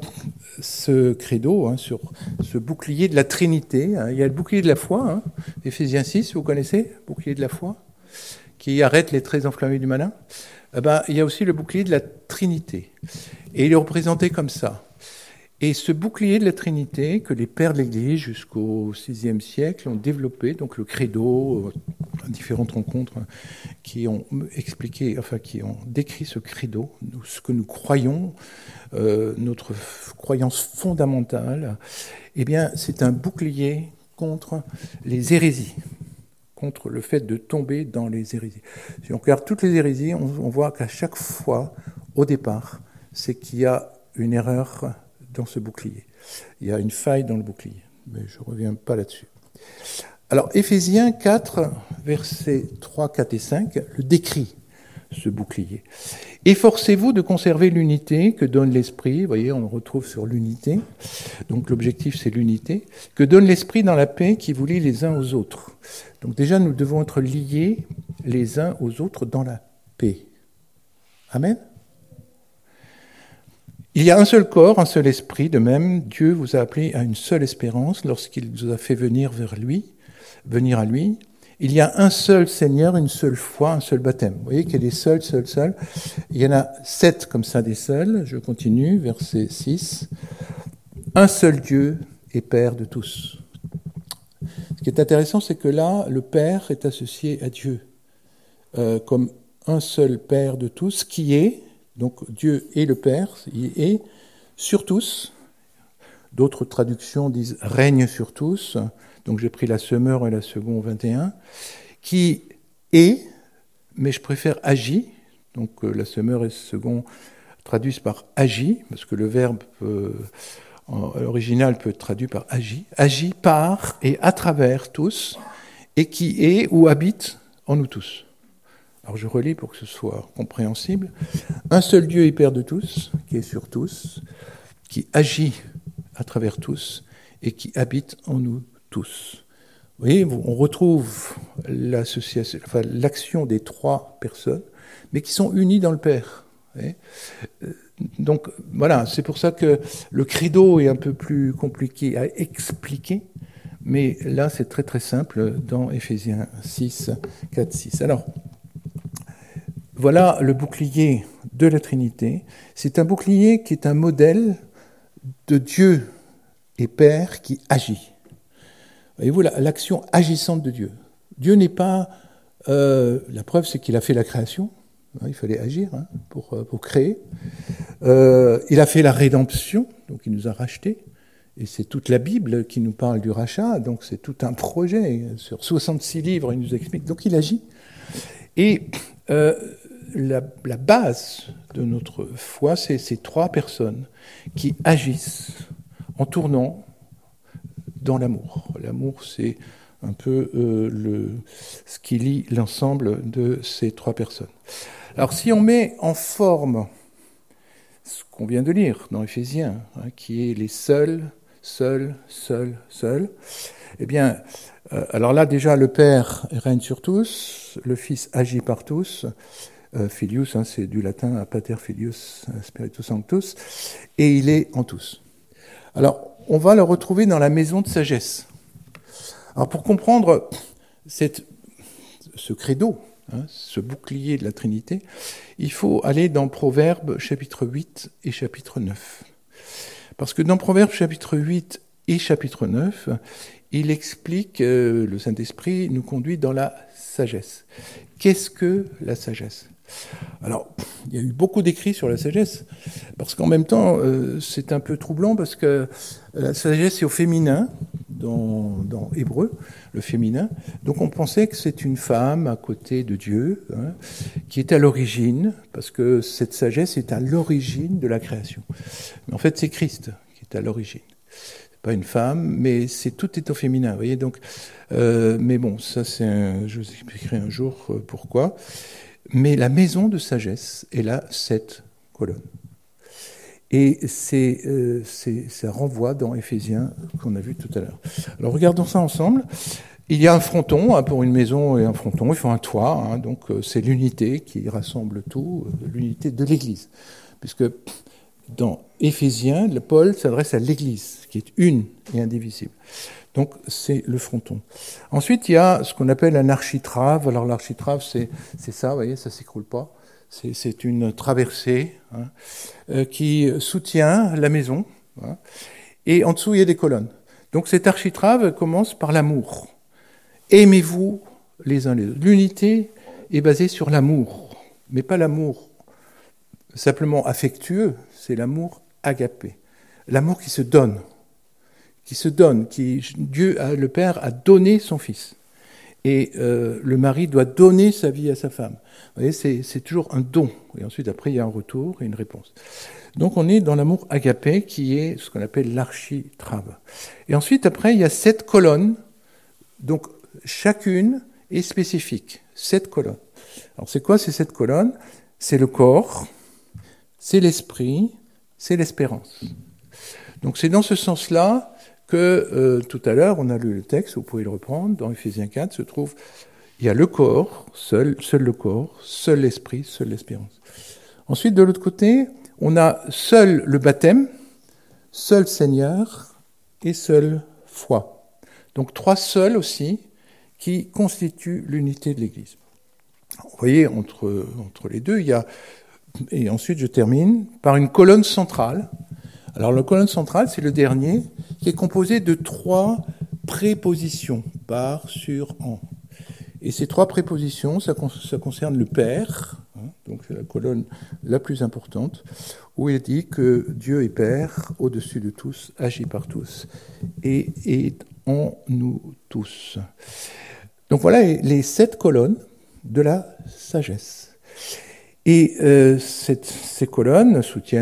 ce credo, hein, sur ce bouclier de la Trinité, hein, il y a le bouclier de la foi, hein, Éphésiens 6, vous connaissez, bouclier de la foi, qui arrête les traits enflammés du malin. Il y a aussi le bouclier de la Trinité. Et il est représenté comme ça. Et ce bouclier de la Trinité, que les pères de l'Église jusqu'au VIe siècle ont développé, donc le credo, différentes rencontres qui ont expliqué, enfin qui ont décrit ce credo, ce que nous croyons, notre croyance fondamentale, eh bien c'est un bouclier contre les hérésies, contre le fait de tomber dans les hérésies. Si on regarde toutes les hérésies, on voit qu'à chaque fois, au départ, c'est qu'il y a une erreur dans ce bouclier. Il y a une faille dans le bouclier, mais je ne reviens pas là-dessus. Alors, Éphésiens 4, versets 3, 4 et 5, le décrit, ce bouclier. « Efforcez-vous de conserver l'unité que donne l'Esprit », vous voyez, on le retrouve sur l'unité, donc l'objectif c'est l'unité, « que donne l'Esprit dans la paix qui vous lie les uns aux autres ». Donc déjà, nous devons être liés les uns aux autres dans la paix. Amen. Il y a un seul corps, un seul esprit, de même, Dieu vous a appelé à une seule espérance lorsqu'il vous a fait venir à lui. Il y a un seul Seigneur, une seule foi, un seul baptême. Vous voyez qu'il y a des seuls. Il y en a 7 comme ça, des seuls. Je continue, verset 6. Un seul Dieu et Père de tous. Ce qui est intéressant, c'est que là, le Père est associé à Dieu comme un seul Père de tous, qui est, donc Dieu est le Père, il est sur tous. D'autres traductions disent « règne sur tous ». Donc j'ai pris la Semeur et la Seconde 21. Qui est, mais je préfère agit. Donc la Semeur et la Seconde traduisent par agit, parce que le verbe original peut être traduit par agit. Agit par et à travers tous, et qui est ou habite en nous tous. Alors je relis pour que ce soit compréhensible. Un seul Dieu et Père de tous, qui est sur tous, qui agit à travers tous et qui habite en nous tous. Vous voyez, on retrouve l'action des 3 personnes, mais qui sont unies dans le Père. Donc voilà, c'est pour ça que le credo est un peu plus compliqué à expliquer, mais là c'est très très simple dans Éphésiens 6, 4, 6. Alors, voilà le bouclier de la Trinité. C'est un bouclier qui est un modèle de Dieu et Père qui agit. Voyez-vous, l'action agissante de Dieu. Dieu n'est pas... la preuve, c'est qu'il a fait la création. Il fallait agir pour créer. Il a fait la rédemption, donc il nous a rachetés. Et c'est toute la Bible qui nous parle du rachat, donc c'est tout un projet. Sur 66 livres, il nous explique. Donc il agit. Et la base de notre foi, c'est ces trois personnes qui agissent en tournant dans l'amour. L'amour, c'est un peu ce qui lie l'ensemble de ces trois personnes. Alors si on met en forme ce qu'on vient de lire dans Éphésiens, qui est les seuls, eh bien, alors là déjà le Père règne sur tous, le Fils agit par tous, Filius, c'est du latin Pater Filius Spiritus Sanctus, et il est en tous. Alors on va le retrouver dans la maison de sagesse. Alors pour comprendre ce credo, ce bouclier de la Trinité, il faut aller dans Proverbes chapitre 8 et chapitre 9. Parce que dans Proverbes chapitre 8 et chapitre 9, il explique, le Saint-Esprit nous conduit dans la sagesse. Qu'est-ce que la sagesse ? Alors, il y a eu beaucoup d'écrits sur la sagesse, parce qu'en même temps, c'est un peu troublant, parce que la sagesse est au féminin, dans Hébreu, le féminin. Donc on pensait que c'est une femme à côté de Dieu, qui est à l'origine, parce que cette sagesse est à l'origine de la création. Mais en fait, c'est Christ qui est à l'origine. C'est pas une femme, mais tout est au féminin, vous voyez. Donc, mais bon, ça je vous expliquerai un jour pourquoi. Mais la maison de sagesse est là 7 colonnes. Et ça renvoie dans Éphésiens qu'on a vu tout à l'heure. Alors regardons ça ensemble. Il y a un fronton pour une maison et un fronton, il faut un toit, donc c'est l'unité qui rassemble tout, l'unité de l'Église. Puisque dans Éphésiens, Paul s'adresse à l'Église, qui est une et indivisible. Donc c'est le fronton. Ensuite, il y a ce qu'on appelle un architrave. Alors l'architrave, c'est ça, vous voyez, ça ne s'écroule pas. C'est une traversée qui soutient la maison. Et en dessous, il y a des colonnes. Donc cette architrave commence par l'amour. Aimez-vous les uns les autres. L'unité est basée sur l'amour, mais pas l'amour simplement affectueux, c'est l'amour agapé. L'amour qui se donne. Dieu, le Père, a donné son Fils. Et le mari doit donner sa vie à sa femme. Vous voyez, c'est toujours un don. Et ensuite, après, il y a un retour et une réponse. Donc, on est dans l'amour agapé, qui est ce qu'on appelle l'architrave. Et ensuite, après, il y a 7 colonnes. Donc, chacune est spécifique. 7 colonnes. Alors, c'est quoi ces 7 colonnes ? C'est le corps, c'est l'esprit, c'est l'espérance. Donc, c'est dans ce sens-là que tout à l'heure, on a lu le texte, vous pouvez le reprendre, dans Éphésiens 4, il y a le corps, seul le corps, seul l'esprit, seule l'espérance. Ensuite, de l'autre côté, on a seul le baptême, seul Seigneur et seule foi. Donc 3 seuls aussi, qui constituent l'unité de l'Église. Vous voyez, entre les deux, il y a... Et ensuite, je termine par une colonne centrale. Alors, la colonne centrale, c'est le dernier, qui est composé de 3 prépositions, par, sur, en. Et ces 3 prépositions, ça concerne le Père, donc c'est la colonne la plus importante, où il dit que Dieu est Père, au-dessus de tous, agit par tous, et est en nous tous. Donc voilà les 7 colonnes de la sagesse. Et ces colonnes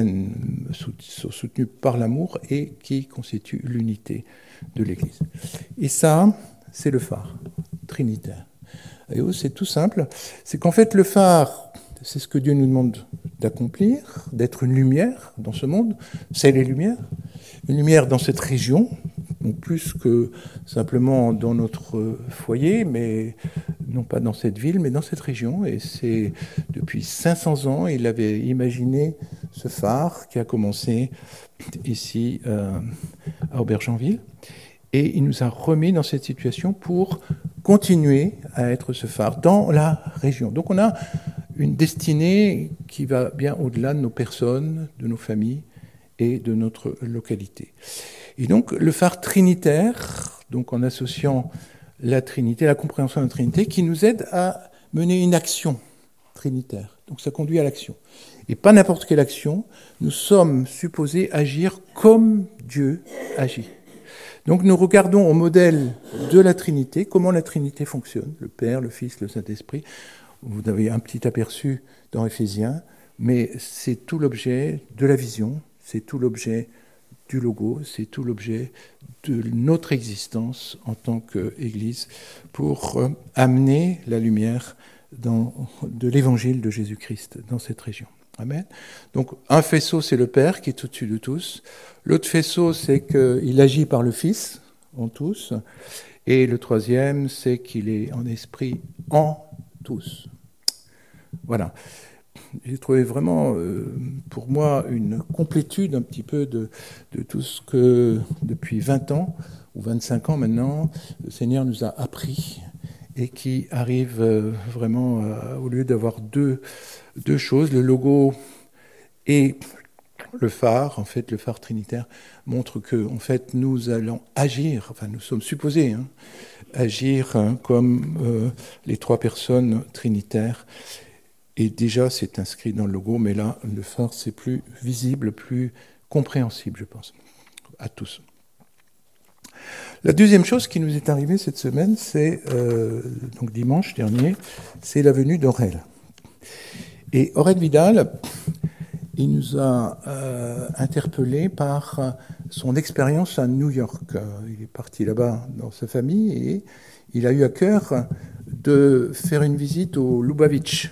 sont soutenues par l'amour et qui constituent l'unité de l'Église. Et ça, c'est le phare trinitaire. Et c'est tout simple. C'est qu'en fait, le phare, c'est ce que Dieu nous demande d'accomplir, d'être une lumière dans ce monde. C'est les lumières. Une lumière dans cette région, donc plus que simplement dans notre foyer, mais non pas dans cette ville, mais dans cette région. Et c'est depuis 500 ans, il avait imaginé ce phare qui a commencé ici à Aubergenville. Et il nous a remis dans cette situation pour continuer à être ce phare dans la région. Donc on a une destinée qui va bien au-delà de nos personnes, de nos familles et de notre localité. Et donc le phare trinitaire, donc en associant la Trinité, la compréhension de la Trinité, qui nous aide à mener une action trinitaire. Donc ça conduit à l'action. Et pas n'importe quelle action, nous sommes supposés agir comme Dieu agit. Donc nous regardons au modèle de la Trinité, comment la Trinité fonctionne, le Père, le Fils, le Saint-Esprit. Vous avez un petit aperçu dans Éphésiens, mais c'est tout l'objet de la vision, c'est tout l'objet du logo, c'est tout l'objet de notre existence en tant qu'Église pour amener la lumière de l'évangile de Jésus-Christ dans cette région. Amen. Donc un faisceau, c'est le Père qui est au-dessus de tous. L'autre faisceau, c'est qu'il agit par le Fils en tous. Et le troisième, c'est qu'il est en esprit en tous. Voilà. J'ai trouvé vraiment, pour moi, une complétude un petit peu de tout ce que, depuis 20 ans, ou 25 ans maintenant, le Seigneur nous a appris et qui arrive vraiment, au lieu d'avoir deux choses, le logo et le phare, en fait, le phare trinitaire, montre que, en fait, nous allons agir, enfin, nous sommes supposés agir comme les trois personnes trinitaires. Et déjà, c'est inscrit dans le logo, mais là, le phare, c'est plus visible, plus compréhensible, je pense, à tous. La deuxième chose qui nous est arrivée cette semaine, c'est, donc dimanche dernier, c'est la venue d'Aurel. Et Aurel Vidal, il nous a interpellés par son expérience à New York. Il est parti là-bas dans sa famille et il a eu à cœur de faire une visite aux Lubavitch.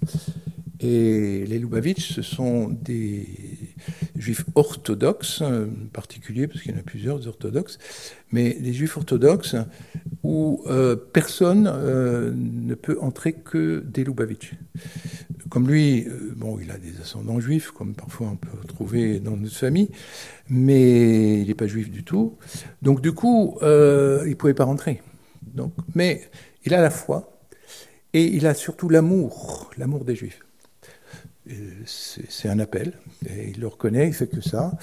Et les Lubavitch, ce sont des juifs orthodoxes, en particulier, parce qu'il y en a plusieurs orthodoxes, mais des juifs orthodoxes où personne ne peut entrer que des Lubavitch. Comme lui, bon, il a des ascendants juifs, comme parfois on peut trouver dans notre famille, mais il n'est pas juif du tout. Donc du coup, il ne pouvait pas rentrer. Donc, mais il a la foi et il a surtout l'amour des juifs. C'est un appel, et il le reconnaît, il fait que ça.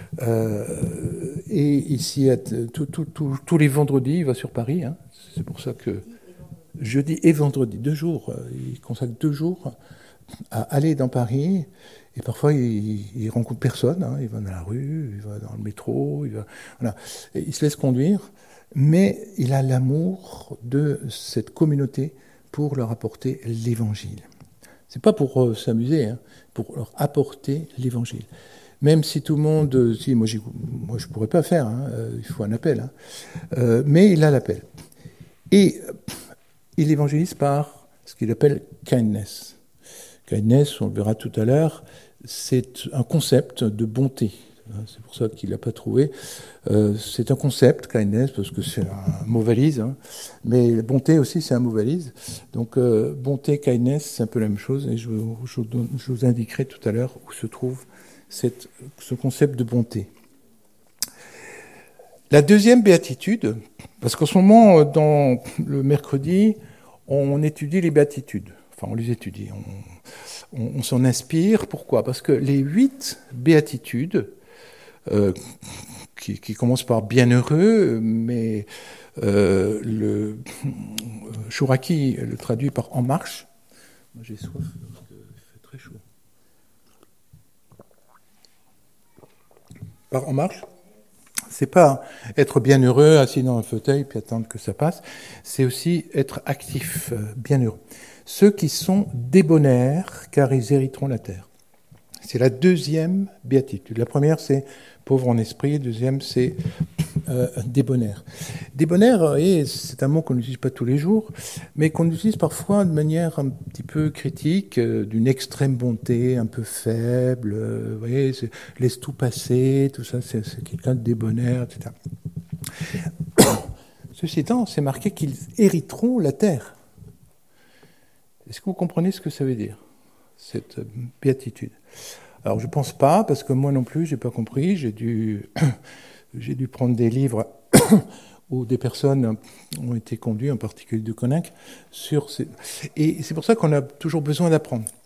Et ici, tous les vendredis, il va sur Paris. Hein. C'est pour ça que jeudi et vendredi, 2 jours, il consacre 2 jours à aller dans Paris. Et parfois, il rencontre personne. Hein. Il va dans la rue, il va dans le métro, voilà. Et il se laisse conduire. Mais il a l'amour de cette communauté pour leur apporter l'évangile. C'est pas pour s'amuser, hein, pour leur apporter l'évangile. Même si tout le monde dit, moi je pourrais pas faire, hein, il faut un appel, hein, mais il a l'appel. Et il évangélise par ce qu'il appelle kindness. Kindness, on le verra tout à l'heure, c'est un concept de bonté. C'est pour ça qu'il l'a pas trouvé. C'est un concept, kindness, parce que c'est un mot valise, hein, mais bonté aussi, c'est un mot valise. Donc, bonté, kindness, c'est un peu la même chose, et je vous indiquerai tout à l'heure où se trouve ce concept de bonté. La deuxième béatitude, parce qu'en ce moment, dans le mercredi, on étudie les béatitudes. Enfin, on les étudie, on s'en inspire. Pourquoi ? Parce que les 8 béatitudes, qui commence par bienheureux, mais le Chouraki le traduit par en marche. Moi j'ai soif parce qu'il fait très chaud. Par en marche, c'est pas être bienheureux, assis dans un fauteuil puis attendre que ça passe, c'est aussi être actif, bienheureux. Ceux qui sont débonnaires, car ils hériteront la terre. C'est la deuxième béatitude. La première, c'est pauvre en esprit. La deuxième, c'est débonnaire. Débonnaire, c'est un mot qu'on n'utilise pas tous les jours, mais qu'on utilise parfois de manière un petit peu critique, d'une extrême bonté, un peu faible. Vous voyez, laisse tout passer, tout ça, c'est quelqu'un de débonnaire, etc. Ceci étant, c'est marqué qu'ils hériteront la terre. Est-ce que vous comprenez ce que ça veut dire, cette béatitude ? Alors je pense pas, parce que moi non plus, j'ai pas compris. J'ai dû prendre des livres où des personnes ont été conduites, en particulier de Koninck, et c'est pour ça qu'on a toujours besoin d'apprendre.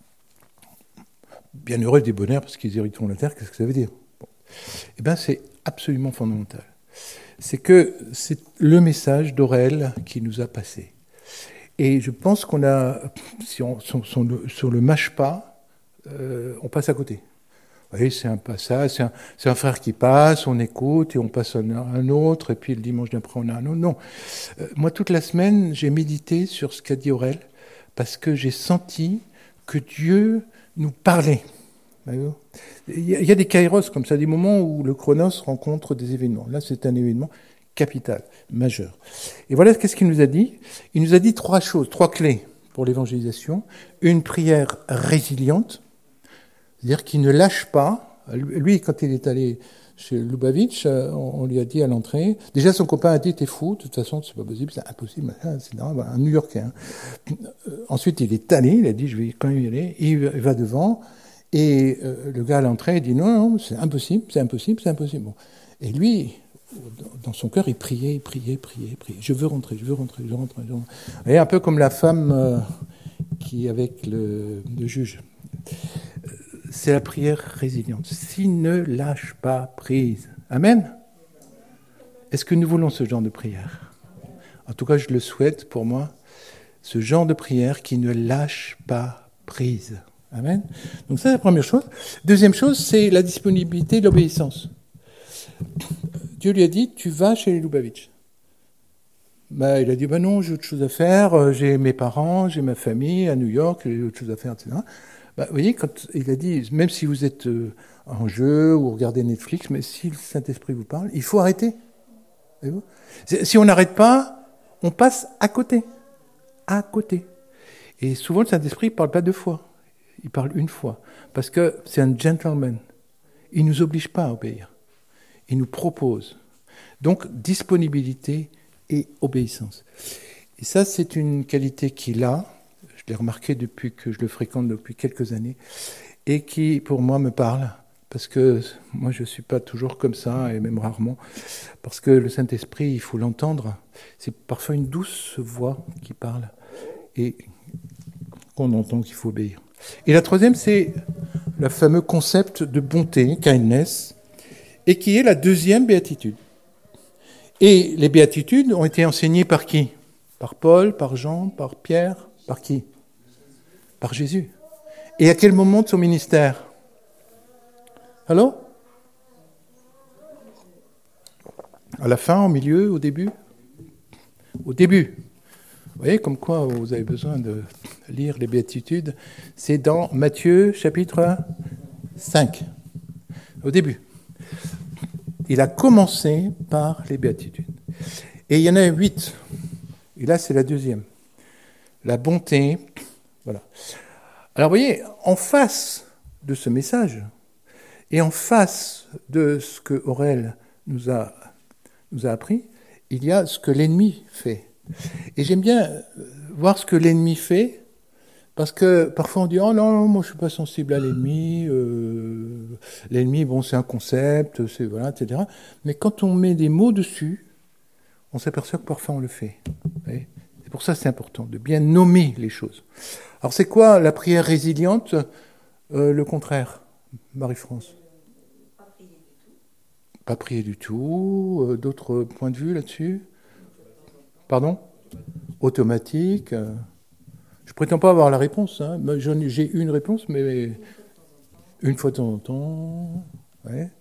bienheureux des bonheurs parce qu'ils hériteront la terre, qu'est-ce que ça veut dire? Bon. Eh bien, c'est absolument fondamental. C'est que c'est le message d'Aurèle qui nous a passé. Et je pense qu'on a, si on le mâche pas, on passe à côté. Oui, c'est un passage, c'est un frère qui passe, on écoute et on passe à un autre, et puis le dimanche d'après on a un autre. Non. Moi, toute la semaine, j'ai médité sur ce qu'a dit Aurèle, parce que j'ai senti que Dieu nous parlait. Il y a des kairos comme ça, des moments où le chronos rencontre des événements. Là, c'est un événement capital, majeur. Et voilà qu'est-ce qu'il nous a dit. Il nous a dit 3 choses, 3 clés pour l'évangélisation. Une prière résiliente, c'est-à-dire qu'il ne lâche pas. Lui, quand il est allé chez Lubavitch, on lui a dit à l'entrée, déjà son copain a dit, t'es fou, de toute façon, c'est pas possible, c'est impossible, c'est un New-Yorkais. Hein. Ensuite, il est allé, il a dit, je vais quand même y aller, il va devant, et le gars à l'entrée dit, non, c'est impossible, c'est impossible, c'est impossible. Bon. Et lui, dans son cœur, il priait. Je veux rentrer. Et un peu comme la femme qui est avec le juge. C'est la prière résiliente. S'il ne lâche pas prise. Amen. Est-ce que nous voulons ce genre de prière? En tout cas, je le souhaite pour moi. Ce genre de prière qui ne lâche pas prise. Amen. Donc ça, c'est la première chose. Deuxième chose, c'est la disponibilité et l'obéissance. Dieu lui a dit, tu vas chez les Lubavitch. Il a dit, non, j'ai autre chose à faire, j'ai mes parents, j'ai ma famille à New York, j'ai autre chose à faire, etc. Vous voyez, quand il a dit, même si vous êtes en jeu ou regardez Netflix, mais si le Saint-Esprit vous parle, il faut arrêter. Voyez-vous ? Si on n'arrête pas, on passe à côté. À côté. Et souvent, le Saint-Esprit ne parle pas 2 fois. Il parle 1 fois. Parce que c'est un gentleman. Il ne nous oblige pas à obéir. Il nous propose. Donc, disponibilité et obéissance. Et ça, c'est une qualité qu'il a. Je l'ai remarqué depuis que je le fréquente depuis quelques années. Et qui, pour moi, me parle. Parce que moi, je ne suis pas toujours comme ça, et même rarement. Parce que le Saint-Esprit, il faut l'entendre. C'est parfois une douce voix qui parle. Et qu'on entend qu'il faut obéir. Et la troisième, c'est le fameux concept de bonté, kindness, et qui est la 2e béatitude. Et les béatitudes ont été enseignées par qui? Par Paul, par Jean, par Pierre, par qui? Par Jésus. Et à quel moment de son ministère? Alors? À la fin, au milieu, au début? Au début. Vous voyez, comme quoi vous avez besoin de lire les béatitudes. C'est dans Matthieu, chapitre 5. Au début. Il a commencé par les béatitudes. Et il y en a 8. Et là, c'est la 2e. La bonté. Voilà. Alors, vous voyez, en face de ce message, et en face de ce que Aurèle nous a appris, il y a ce que l'ennemi fait. Et j'aime bien voir ce que l'ennemi fait, parce que parfois on dit « Oh non, moi je ne suis pas sensible à l'ennemi, l'ennemi, bon, c'est un concept, c'est voilà, etc. » Mais quand on met des mots dessus, on s'aperçoit que parfois on le fait. C'est pour ça que c'est important, de bien nommer les choses. Alors c'est quoi la prière résiliente? Le contraire, Marie-France. Pas prier du tout. D'autres points de vue là-dessus? Pardon? Automatique. Je prétends pas avoir la réponse. Hein. J'ai une réponse, mais une fois de temps en temps. Ouais.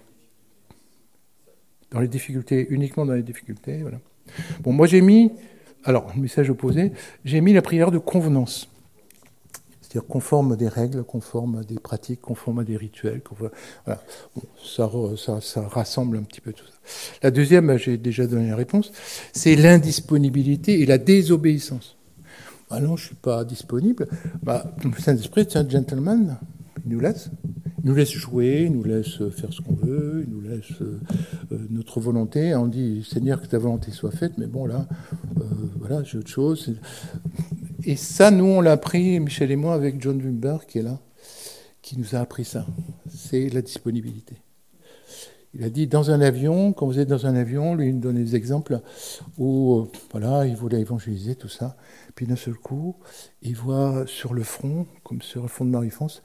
Dans les difficultés, uniquement dans les difficultés. Voilà. Bon, moi j'ai mis, alors, le message opposé, j'ai mis la prière de convenance. C'est-à-dire conforme à des règles, conforme à des pratiques, conforme à des rituels. Voilà. Bon, ça rassemble un petit peu tout ça. La deuxième, j'ai déjà donné la réponse, c'est l'indisponibilité et la désobéissance. Ah non, je ne suis pas disponible. Le Saint-Esprit, c'est un gentleman. Il nous laisse jouer, il nous laisse faire ce qu'on veut, il nous laisse notre volonté. On dit, Seigneur, que ta volonté soit faite, mais bon, là, voilà, j'ai autre chose. Et ça, nous, on l'a appris, Michel et moi, avec John Wimber, qui est là, qui nous a appris ça. C'est la disponibilité. Il a dit, dans un avion, quand vous êtes dans un avion, lui, il nous donne des exemples où, voilà, il voulait évangéliser, tout ça. Puis d'un seul coup, il voit sur le front, comme sur le front de Marie-France,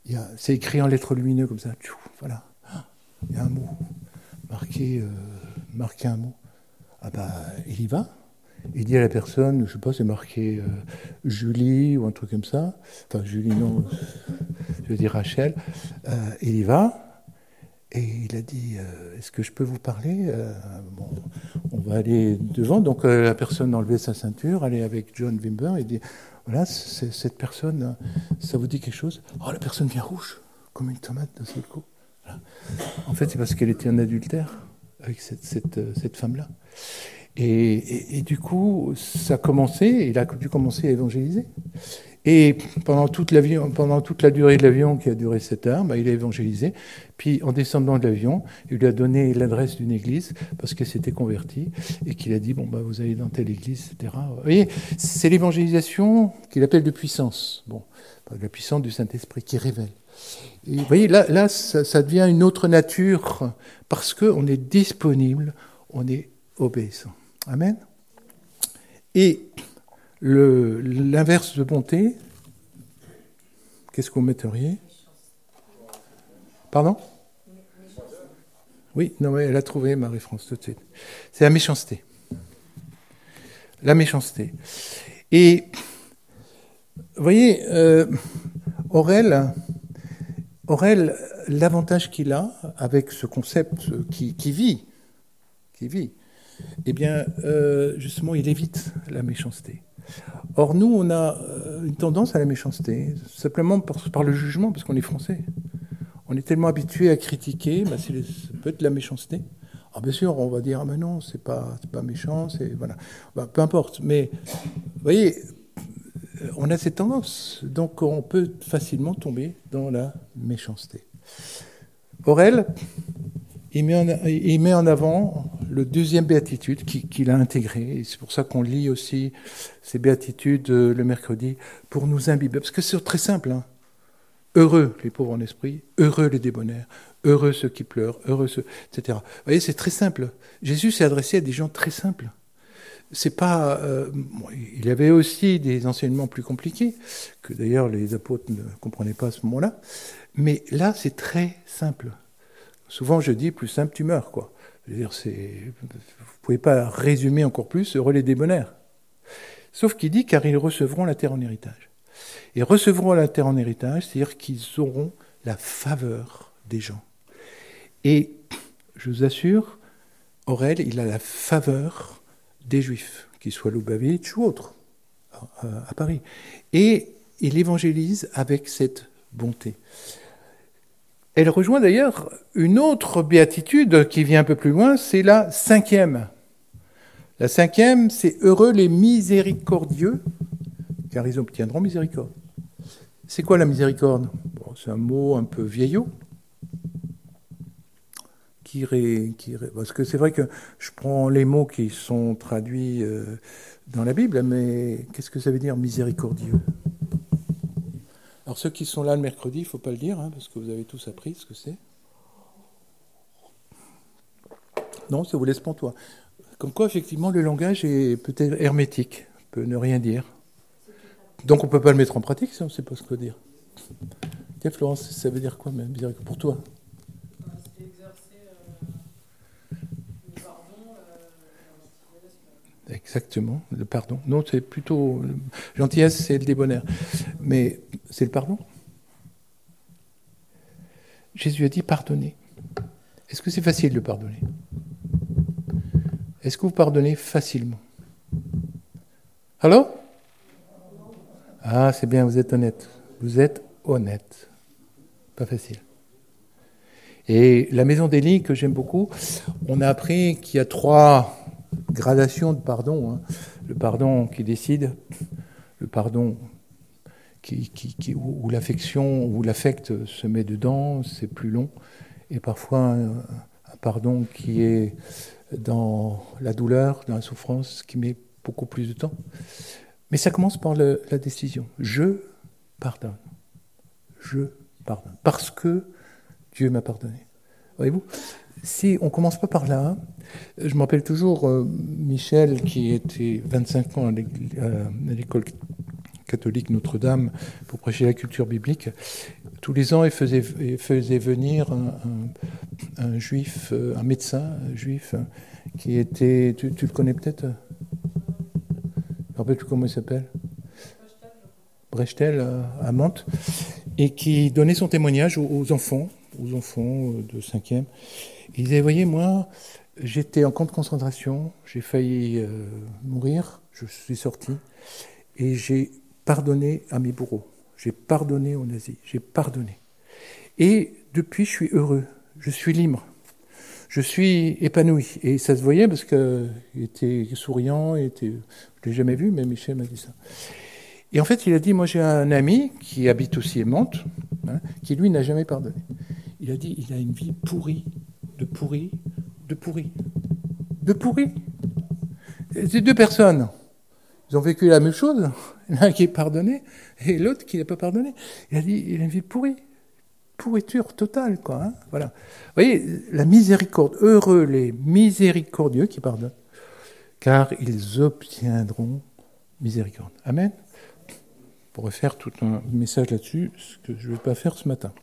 c'est écrit en lettres lumineuses comme ça. Tchou, voilà. Il y a un mot. Marquer un mot. Ah bah, il y va. Il dit à la personne, je ne sais pas, c'est marqué Julie ou un truc comme ça. Enfin, Julie, non, je veux dire Rachel. Il y va. Et il a dit, est-ce que je peux vous parler bon, on va aller devant. Donc la personne enlevait sa ceinture, allait avec John Wimber et dit, voilà, cette personne, ça vous dit quelque chose? Oh, la personne vient rouge, comme une tomate d'un seul coup. Voilà. En fait, c'est parce qu'elle était en adultère avec cette femme-là. Et du coup, ça a commencé, il a dû commencer à évangéliser. Et pendant toute la durée de l'avion, qui a duré 7 heures, il a évangélisé. Puis en descendant de l'avion, il lui a donné l'adresse d'une église parce qu'elle s'était convertie et qu'il a dit, vous allez dans telle église, etc. Vous voyez, c'est l'évangélisation qu'il appelle de puissance. Bon, la puissance du Saint-Esprit qui révèle. Et vous voyez, là ça devient une autre nature parce qu'on est disponible, on est obéissant. Amen. Et l'inverse de bonté, qu'est-ce que vous metteriez? Pardon? Oui, non, mais elle a trouvé Marie-France tout de suite. C'est la méchanceté. La méchanceté. Et, vous voyez, Aurel, l'avantage qu'il a avec ce concept qui vit, eh bien, justement, il évite la méchanceté. Or, nous, on a une tendance à la méchanceté, simplement par le jugement, parce qu'on est français. On est tellement habitué à critiquer, ça peut être de la méchanceté. Alors, bien sûr, on va dire, non, c'est pas méchant, voilà. Peu importe. Mais, vous voyez, on a cette tendance. Donc, on peut facilement tomber dans la méchanceté. Aurel, il met en avant le deuxième béatitude qu'il a intégré. Et c'est pour ça qu'on lit aussi ces béatitudes le mercredi pour nous imbiber. Parce que c'est très simple. Hein. Heureux les pauvres en esprit, heureux les débonnaires, heureux ceux qui pleurent, heureux ceux, etc. Vous voyez, c'est très simple. Jésus s'est adressé à des gens très simples. C'est pas. Il y avait aussi des enseignements plus compliqués, que d'ailleurs les apôtres ne comprenaient pas à ce moment-là. Mais là, c'est très simple. Souvent, je dis, plus simple, tu meurs, quoi. Je veux dire, vous ne pouvez pas résumer encore plus, heureux les débonnaires. Sauf qu'il dit, car ils recevront la terre en héritage. Et recevront la terre en héritage, c'est-à-dire qu'ils auront la faveur des gens. Et je vous assure, Aurel, il a la faveur des Juifs, qu'ils soient Lubavitch ou autres, à Paris. Et il évangélise avec cette bonté. Elle rejoint d'ailleurs une autre béatitude qui vient un peu plus loin, c'est la 5e. La 5e, c'est « Heureux les miséricordieux, car ils obtiendront miséricorde ». C'est quoi la miséricorde? C'est un mot un peu vieillot. Parce que c'est vrai que je prends les mots qui sont traduits dans la Bible, mais qu'est-ce que ça veut dire miséricordieux? Alors ceux qui sont là le mercredi, il ne faut pas le dire, parce que vous avez tous appris ce que c'est. Non, ça vous laisse pantois. Comme quoi, effectivement, le langage est peut-être hermétique, peut ne rien dire. Donc on ne peut pas le mettre en pratique si on ne sait pas ce que dire. Tiens, Florence, ça veut dire quoi, même miséricorde pour toi? C'est exercer le pardon, Exactement, le pardon. Non, c'est plutôt... Gentillesse, c'est le débonnaire. Mais c'est le pardon. Jésus a dit pardonner. Est-ce que c'est facile de pardonner? Est-ce que vous pardonnez facilement? Allô? Ah, c'est bien, vous êtes honnête. Vous êtes honnête. Pas facile. Et la maison d'Élie, que j'aime beaucoup, on a appris qu'il y a 3 gradations de pardon. Le pardon qui décide, le pardon où l'affection, où l'affect se met dedans, c'est plus long, et parfois un pardon qui est dans la douleur, dans la souffrance, qui met beaucoup plus de temps. Mais ça commence par la décision. Je pardonne. Je pardonne. Parce que Dieu m'a pardonné. Voyez-vous, si on ne commence pas par là, je me rappelle toujours Michel, qui était 25 ans à l'école catholique Notre-Dame pour prêcher la culture biblique. tous les ans, il faisait venir un juif, un médecin juif, qui était... Tu le connais peut-être? Je ne me rappelle plus comment il s'appelle. Brechtel, à Mantes, et qui donnait son témoignage aux enfants de 5e. Il disait, voyez, moi, j'étais en camp de concentration, j'ai failli mourir, je suis sorti, et j'ai pardonné à mes bourreaux, j'ai pardonné aux nazis, j'ai pardonné. Et depuis, je suis heureux, je suis libre, je suis épanoui. Et ça se voyait parce qu'il était souriant, je ne l'ai jamais vu, mais Michel m'a dit ça. Et en fait, il a dit, moi j'ai un ami qui habite aussi à Mantes, qui lui n'a jamais pardonné. Il a dit, il a une vie pourrie, de pourri. Ces deux personnes, ils ont vécu la même chose. L'un qui est pardonné et l'autre qui n'a pas pardonné. Il a dit, il a une vie pourrie. Pourriture totale, quoi. Hein, voilà. Vous voyez, la miséricorde. Heureux les miséricordieux qui pardonnent, car ils obtiendront miséricorde. Amen. On pourrait faire tout un message là-dessus, ce que je ne vais pas faire ce matin.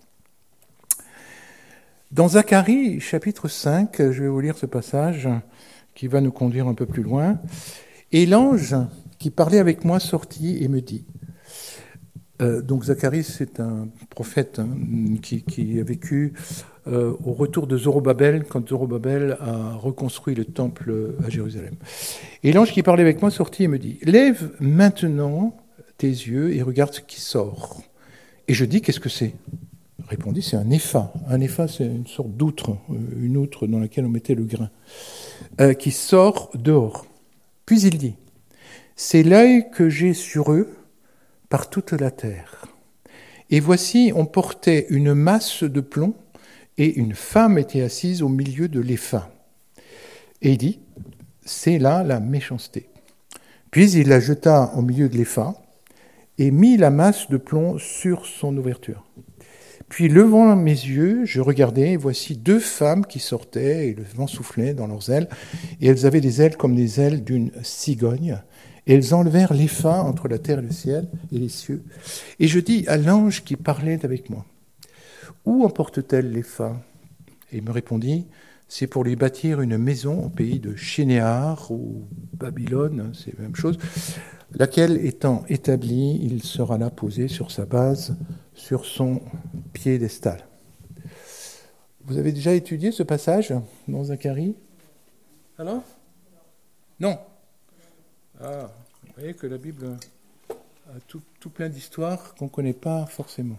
Dans Zacharie, chapitre 5, je vais vous lire ce passage qui va nous conduire un peu plus loin. « Et l'ange qui parlait avec moi sortit et me dit... » Donc Zacharie, c'est un prophète qui a vécu au retour de Zorobabel, quand Zorobabel a reconstruit le temple à Jérusalem. « Et l'ange qui parlait avec moi sortit et me dit, « Lève maintenant tes yeux et regarde ce qui sort. » Et je dis, « Qu'est-ce que c'est ?» Répondit, c'est un épha. Un épha, c'est une sorte d'outre, une outre dans laquelle on mettait le grain, qui sort dehors. Puis il dit, c'est l'œil que j'ai sur eux par toute la terre. Et voici, on portait une masse de plomb, et une femme était assise au milieu de l'épha. Et il dit, c'est là la méchanceté. Puis il la jeta au milieu de l'épha, et mit la masse de plomb sur son ouverture. Puis, levant mes yeux, je regardais, et voici deux femmes qui sortaient, et le vent soufflait dans leurs ailes, et elles avaient des ailes comme des ailes d'une cigogne, et elles enlevèrent l'épha entre la terre et le ciel, et les cieux. Et je dis à l'ange qui parlait avec moi, où emporte-t-elle l'épha? Et il me répondit, c'est pour lui bâtir une maison au pays de Shinéar, ou Babylone, c'est la même chose, laquelle étant établie, il sera là posé sur sa base, sur son piédestal. Vous avez déjà étudié ce passage dans Zacharie? Alors? Non. Ah, vous voyez que la Bible a tout plein d'histoires qu'on ne connaît pas forcément.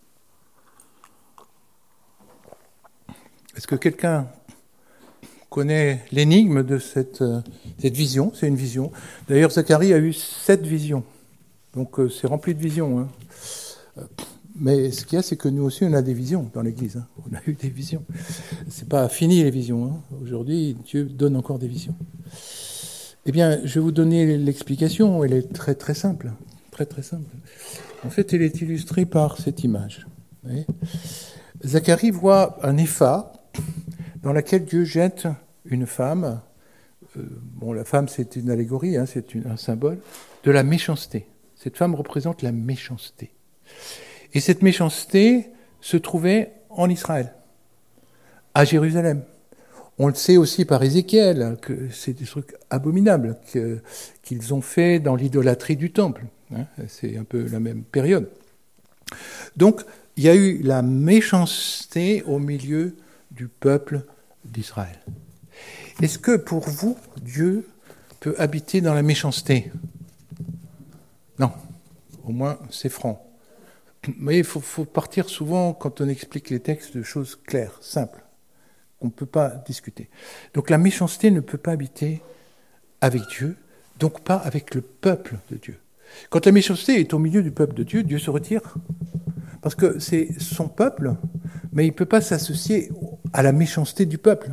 Est-ce que quelqu'un connaît l'énigme de cette vision? C'est une vision. D'ailleurs, Zacharie a eu 7 visions. Donc, c'est rempli de visions. Hein. Mais ce qu'il y a, c'est que nous aussi, on a des visions dans l'Église. Hein. On a eu des visions. C'est pas fini, les visions. Hein. Aujourd'hui, Dieu donne encore des visions. Eh bien, je vais vous donner l'explication. Elle est très, très simple. Très, très simple. En fait, elle est illustrée par cette image. Vous voyez ? Zacharie voit un épha dans laquelle Dieu jette une femme. La femme, c'est une allégorie, hein, c'est un symbole de la méchanceté. Cette femme représente la méchanceté. Et cette méchanceté se trouvait en Israël, à Jérusalem. On le sait aussi par Ézéchiel, que c'est des trucs abominables qu'ils ont fait dans l'idolâtrie du temple. Hein, c'est un peu la même période. Donc, il y a eu la méchanceté au milieu du peuple d'Israël. Est-ce que pour vous, Dieu peut habiter dans la méchanceté? Non, au moins c'est franc. Vous voyez, il faut partir souvent, quand on explique les textes, de choses claires, simples, qu'on ne peut pas discuter. Donc la méchanceté ne peut pas habiter avec Dieu, donc pas avec le peuple de Dieu. Quand la méchanceté est au milieu du peuple de Dieu, Dieu se retire, parce que c'est son peuple, mais il ne peut pas s'associer à la méchanceté du peuple.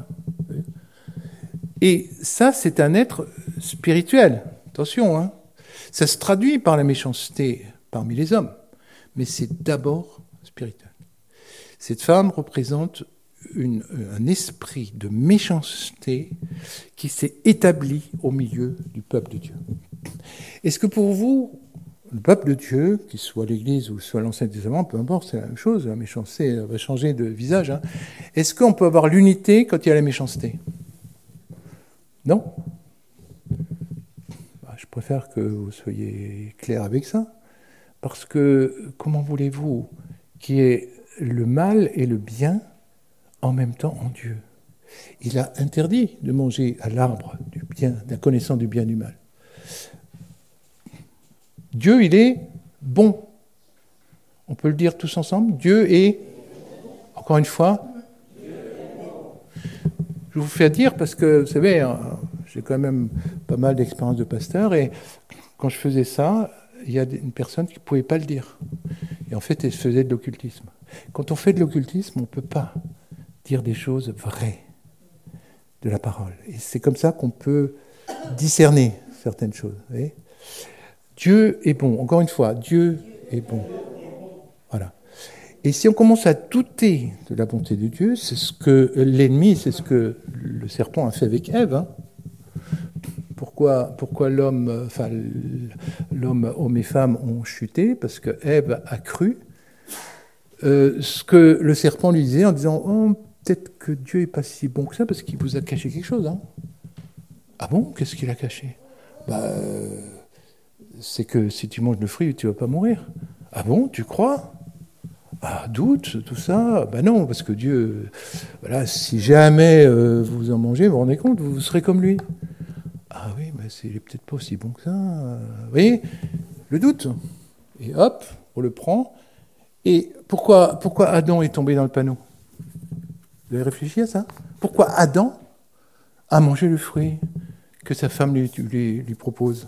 Et ça, c'est un être spirituel. Attention, hein. Ça se traduit par la méchanceté parmi les hommes, mais c'est d'abord spirituel. Cette femme représente un esprit de méchanceté qui s'est établi au milieu du peuple de Dieu. Est-ce que pour vous, le peuple de Dieu, qu'il soit l'Église ou soit l'Ancien Testament, peu importe, c'est la même chose, la méchanceté va changer de visage. Hein. Est-ce qu'on peut avoir l'unité quand il y a la méchanceté? Non. Je préfère que vous soyez clair avec ça, parce que comment voulez-vous qu'il y ait le mal et le bien en même temps en Dieu? Il a interdit de manger à l'arbre du bien, de la connaissance du bien et du mal. Dieu, il est bon. On peut le dire tous ensemble. Dieu est, encore une fois, je vous fais dire parce que, vous savez, j'ai quand même pas mal d'expérience de pasteur et quand je faisais ça, il y a une personne qui ne pouvait pas le dire. Et en fait, elle faisait de l'occultisme. Quand on fait de l'occultisme, on ne peut pas dire des choses vraies de la parole. Et c'est comme ça qu'on peut discerner certaines choses. Vous voyez ? Dieu est bon. Encore une fois, Dieu est bon. Voilà. Et si on commence à douter de la bonté de Dieu, c'est ce que l'ennemi, c'est ce que le serpent a fait avec Ève. Hein. Pourquoi l'homme, homme et femme ont chuté? Parce que Ève a cru ce que le serpent lui disait en disant « Oh, peut-être que Dieu n'est pas si bon que ça parce qu'il vous a caché quelque chose. Hein. » Ah bon? Qu'est-ce qu'il a caché? C'est que si tu manges le fruit, tu ne vas pas mourir. Ah bon, tu crois? Ah, doute, tout ça? Non, parce que Dieu, voilà, si jamais vous en mangez, vous vous rendez compte, vous serez comme lui. Ah oui, mais il n'est peut-être pas aussi bon que ça. Vous voyez, le doute. Et hop, on le prend. Et pourquoi Adam est tombé dans le panneau? Vous avez réfléchi à ça? Pourquoi Adam a mangé le fruit que sa femme lui propose?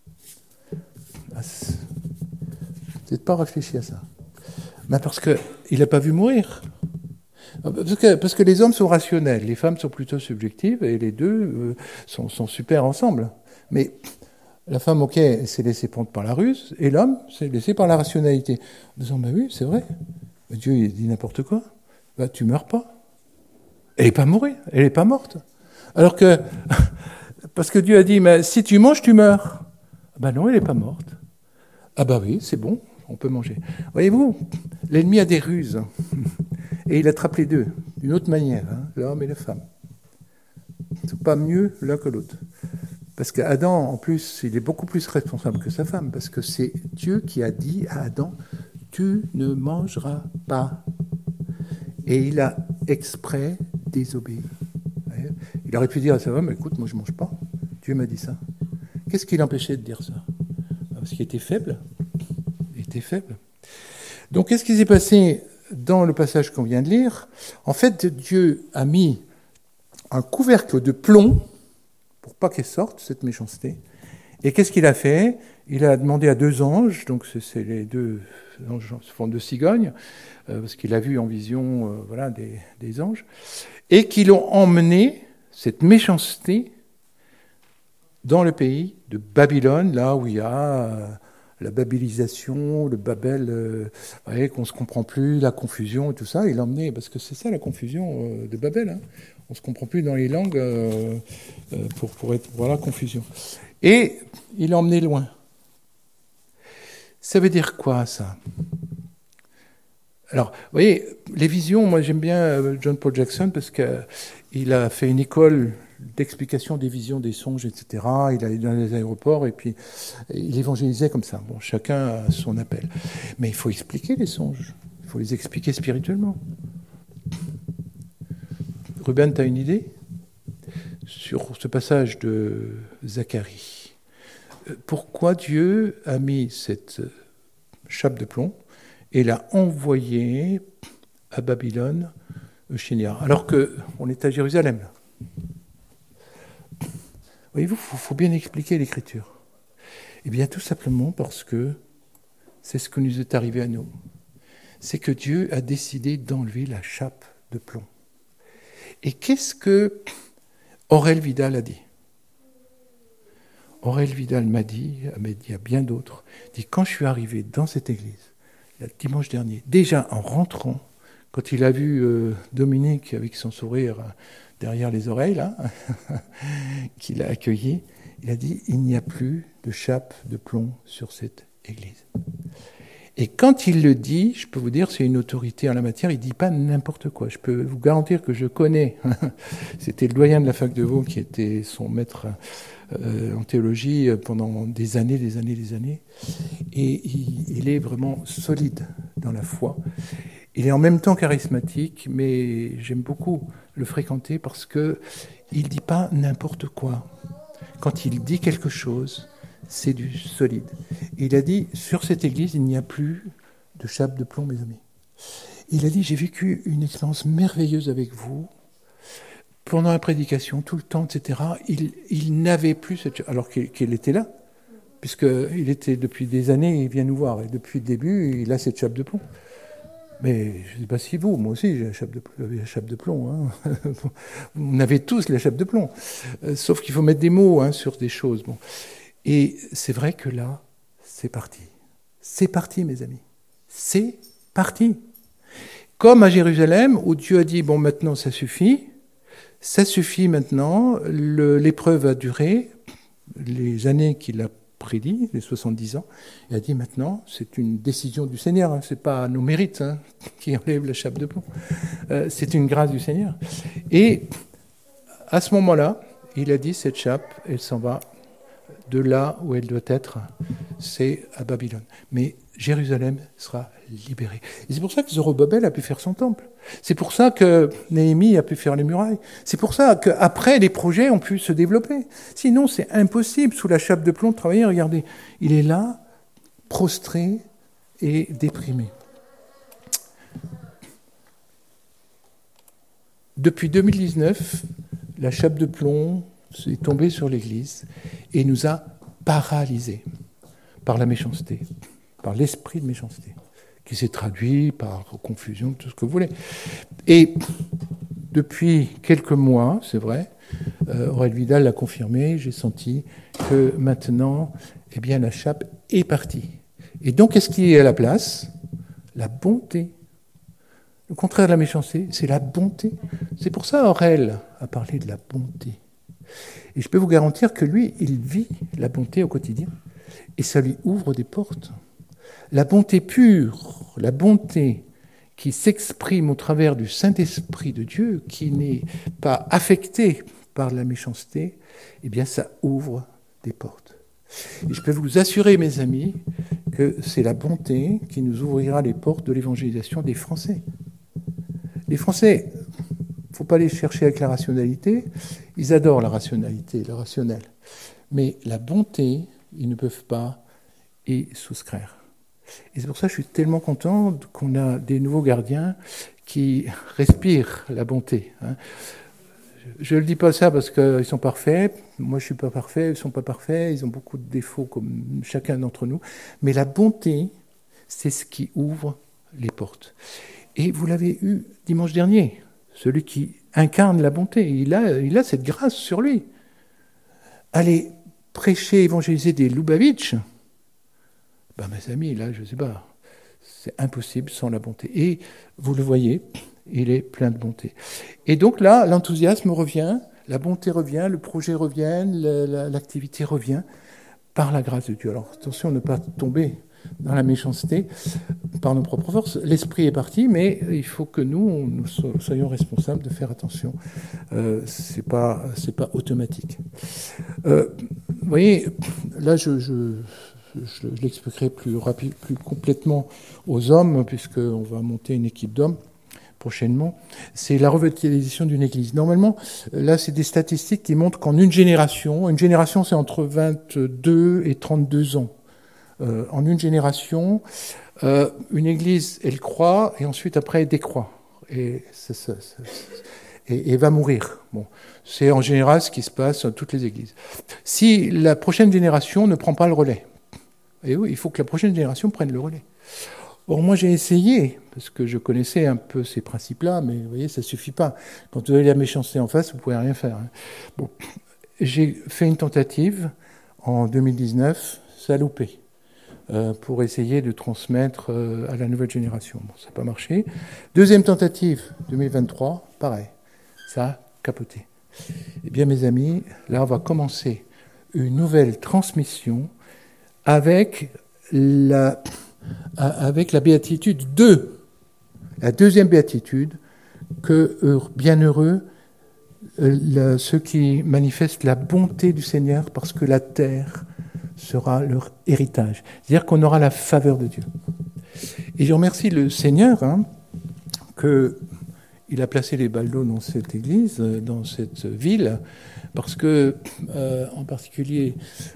Peut-être pas réfléchi à ça. Parce qu'il n'a pas vu mourir. Parce que les hommes sont rationnels, les femmes sont plutôt subjectives, et les deux sont super ensemble. Mais la femme, ok, elle s'est laissée prendre par la ruse, et l'homme s'est laissé par la rationalité. En disant, oui, c'est vrai, Dieu il dit n'importe quoi, tu meurs pas. Elle n'est pas morte, elle n'est pas morte. Alors que, parce que Dieu a dit, mais si tu manges, tu meurs. Non, elle n'est pas morte. Ah oui, c'est bon, on peut manger. Voyez-vous, l'ennemi a des ruses. Et il attrape les deux, d'une autre manière, hein, l'homme et la femme. Ils ne sont pas mieux l'un que l'autre. Parce qu'Adam, en plus, il est beaucoup plus responsable que sa femme, parce que c'est Dieu qui a dit à Adam, tu ne mangeras pas. Et il a exprès désobéi. Il aurait pu dire à sa femme, écoute, moi je ne mange pas. Dieu m'a dit ça. Qu'est-ce qui l'empêchait de dire ça? Parce qu'il était faible. Il était faible. Donc, qu'est-ce qui s'est passé dans le passage qu'on vient de lire? En fait, Dieu a mis un couvercle de plomb pour pas qu'elle sorte, cette méchanceté. Et qu'est-ce qu'il a fait? Il a demandé à deux anges, donc c'est les deux anges sous forme de cigogne, parce qu'il a vu en vision des anges, et qui l'ont emmené, cette méchanceté, dans le pays de Babylone, là où il y a la babélisation, le Babel, qu'on ne se comprend plus, la confusion et tout ça. Il l'a emmené, parce que c'est ça la confusion de Babel. Hein. On ne se comprend plus dans les langues pour être la confusion. Et il l'a emmené loin. Ça veut dire quoi, ça? Alors, vous voyez, les visions, moi j'aime bien John Paul Jackson parce qu'il a fait une école d'explication des visions, des songes, etc. Il allait dans les aéroports et puis il évangélisait comme ça. Bon, chacun a son appel. Mais il faut expliquer les songes. Il faut les expliquer spirituellement. Ruben, tu as une idée sur ce passage de Zacharie? Pourquoi Dieu a mis cette chape de plomb et l'a envoyé à Babylone, Shinar, alors qu'on est à Jérusalem. Voyez-vous, il faut bien expliquer l'Écriture. Eh bien, tout simplement parce que c'est ce que nous est arrivé à nous. C'est que Dieu a décidé d'enlever la chape de plomb. Et qu'est-ce que Aurel Vidal a dit? Aurel Vidal m'a dit, mais il y a bien d'autres, dit quand je suis arrivé dans cette église, le dimanche dernier, déjà en rentrant, quand il a vu Dominique avec son sourire derrière les oreilles, là, qu'il a accueilli, il a dit, il n'y a plus de chape de plomb sur cette Église. Et quand il le dit, je peux vous dire, c'est une autorité en la matière, il ne dit pas n'importe quoi. Je peux vous garantir que je connais, c'était le doyen de la fac de Vaud qui était son maître en théologie pendant des années. Et il est vraiment solide dans la foi. Il est en même temps charismatique, mais j'aime beaucoup le fréquenter parce qu'il ne dit pas n'importe quoi. Quand il dit quelque chose, c'est du solide. Et il a dit, sur cette église, il n'y a plus de chape de plomb, mes amis. Il a dit, j'ai vécu une expérience merveilleuse avec vous. Pendant la prédication, tout le temps, etc., il n'avait plus cette chape, alors qu'il était là, puisqu'il était depuis des années, il vient nous voir, et depuis le début, il a cette chape de plomb. Mais je ne sais pas si vous, moi aussi j'ai la chape de plomb. Hein. On avait tous la chape de plomb. Sauf qu'il faut mettre des mots sur des choses. Bon. Et c'est vrai que là, c'est parti. C'est parti, mes amis. C'est parti. Comme à Jérusalem, où Dieu a dit, bon, maintenant ça suffit maintenant, l'épreuve a duré, les années qu'il a prédit, les 70 ans, il a dit maintenant, c'est une décision du Seigneur, hein, c'est pas nos mérites qui enlèvent la chape de plomb, c'est une grâce du Seigneur. Et à ce moment-là, il a dit, cette chape, elle s'en va de là où elle doit être, c'est à Babylone. Mais Jérusalem sera libérée. Et c'est pour ça que Zorobabel a pu faire son temple. C'est pour ça que Néhémie a pu faire les murailles. C'est pour ça qu'après, les projets ont pu se développer. Sinon, c'est impossible, sous la chape de plomb, de travailler. Regardez, il est là, prostré et déprimé. Depuis 2019, la chape de plomb est tombée sur l'Église et nous a paralysés par la méchanceté, par l'esprit de méchanceté, qui s'est traduit par confusion, tout ce que vous voulez. Et depuis quelques mois, c'est vrai, Aurèle Vidal l'a confirmé, j'ai senti que maintenant, eh bien, la chape est partie. Et donc, qu'est-ce qui est à la place ? La bonté. Le contraire de la méchanceté, c'est la bonté. C'est pour ça Aurèle a parlé de la bonté. Et je peux vous garantir que lui, il vit la bonté au quotidien. Et ça lui ouvre des portes. La bonté pure, la bonté qui s'exprime au travers du Saint-Esprit de Dieu, qui n'est pas affectée par la méchanceté, eh bien ça ouvre des portes. Et je peux vous assurer, mes amis, que c'est la bonté qui nous ouvrira les portes de l'évangélisation des Français. Les Français, il ne faut pas les chercher avec la rationalité, ils adorent la rationalité, le rationnel. Mais la bonté, ils ne peuvent pas y souscrire. Et c'est pour ça que je suis tellement content qu'on a des nouveaux gardiens qui respirent la bonté. Je ne le dis pas ça parce qu'ils sont parfaits. Moi, je ne suis pas parfait. Ils ne sont pas parfaits. Ils ont beaucoup de défauts comme chacun d'entre nous. Mais la bonté, c'est ce qui ouvre les portes. Et vous l'avez eu dimanche dernier. Celui qui incarne la bonté. Il a cette grâce sur lui. Aller prêcher, évangéliser des Lubavitch, mes amis, là, je ne sais pas, c'est impossible sans la bonté. Et vous le voyez, il est plein de bonté. Et donc là, l'enthousiasme revient, la bonté revient, le projet revient, l'activité revient, par la grâce de Dieu. Alors attention à ne pas tomber dans la méchanceté par nos propres forces. L'esprit est parti, mais il faut que nous soyons responsables de faire attention. C'est pas automatique. Vous voyez, là, je l'expliquerai plus complètement aux hommes, puisqu'on va monter une équipe d'hommes prochainement. C'est la revitalisation d'une église. Normalement, là, c'est des statistiques qui montrent qu'en une génération, c'est entre 22 et 32 ans. En une génération, une église, elle croît, et ensuite, après, elle décroît. Et va mourir. Bon, c'est en général ce qui se passe dans toutes les églises. Si la prochaine génération ne prend pas le relais, et oui, il faut que la prochaine génération prenne le relais. Or, moi, j'ai essayé, parce que je connaissais un peu ces principes-là, mais vous voyez, ça ne suffit pas. Quand vous avez la méchanceté en face, vous ne pouvez rien faire. Bon, j'ai fait une tentative en 2019, ça a loupé, pour essayer de transmettre à la nouvelle génération. Bon, ça n'a pas marché. Deuxième tentative, 2023, pareil, ça a capoté. Eh bien, mes amis, là, on va commencer une nouvelle transmission avec avec la béatitude 2, la deuxième béatitude, que bienheureux ceux qui manifestent la bonté du Seigneur, parce que la terre sera leur héritage. C'est-à-dire qu'on aura la faveur de Dieu. Et je remercie le Seigneur qu'il a placé les ballots dans cette église, dans cette ville, parce que, en particulier,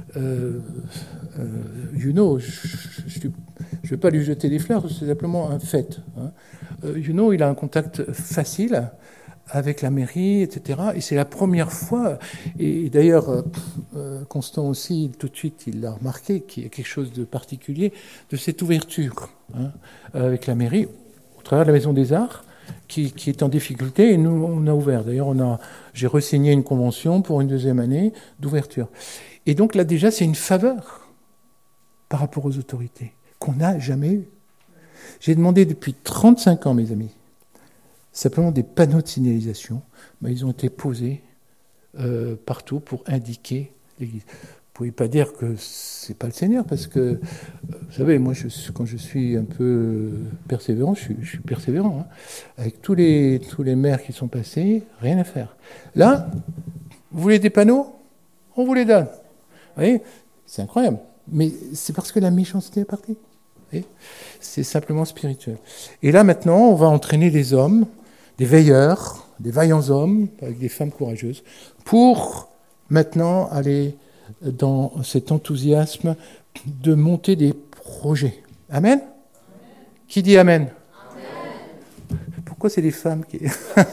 Yuno, je ne vais pas lui jeter des fleurs, c'est simplement un fait. Yuno, il a un contact facile avec la mairie, etc. Et c'est la première fois, et d'ailleurs, Constant aussi, tout de suite, il l'a remarqué, qu'il y a quelque chose de particulier de cette ouverture avec la mairie, au travers de la Maison des Arts, qui est en difficulté, et nous, on a ouvert. D'ailleurs, j'ai re-signé une convention pour une deuxième année d'ouverture. Et donc là, déjà, c'est une faveur par rapport aux autorités qu'on n'a jamais eue. J'ai demandé depuis 35 ans, mes amis, simplement des panneaux de signalisation. Ils ont été posés partout pour indiquer l'Église. Vous ne pouvez pas dire que ce n'est pas le Seigneur, parce que, vous savez, moi, quand je suis un peu persévérant, je suis persévérant. Avec tous les maires qui sont passés, rien à faire. Là, vous voulez des panneaux ? On vous les donne. Vous voyez ? C'est incroyable. Mais c'est parce que la méchanceté est partie. C'est simplement spirituel. Et là, maintenant, on va entraîner des hommes, des veilleurs, des vaillants hommes, avec des femmes courageuses, pour maintenant aller dans cet enthousiasme de monter des projets. Amen ? Qui dit Amen ? Pourquoi c'est les femmes qui...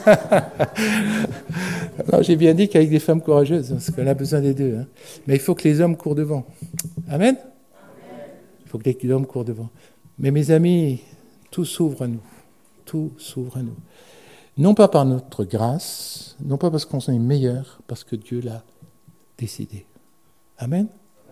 Alors, j'ai bien dit qu'avec des femmes courageuses, parce qu'on a besoin des deux. Mais il faut que les hommes courent devant. Amen ? Il faut que les hommes courent devant. Mais mes amis, tout s'ouvre à nous. Tout s'ouvre à nous. Non pas par notre grâce, non pas parce qu'on est meilleur, parce que Dieu l'a décidé. Amen.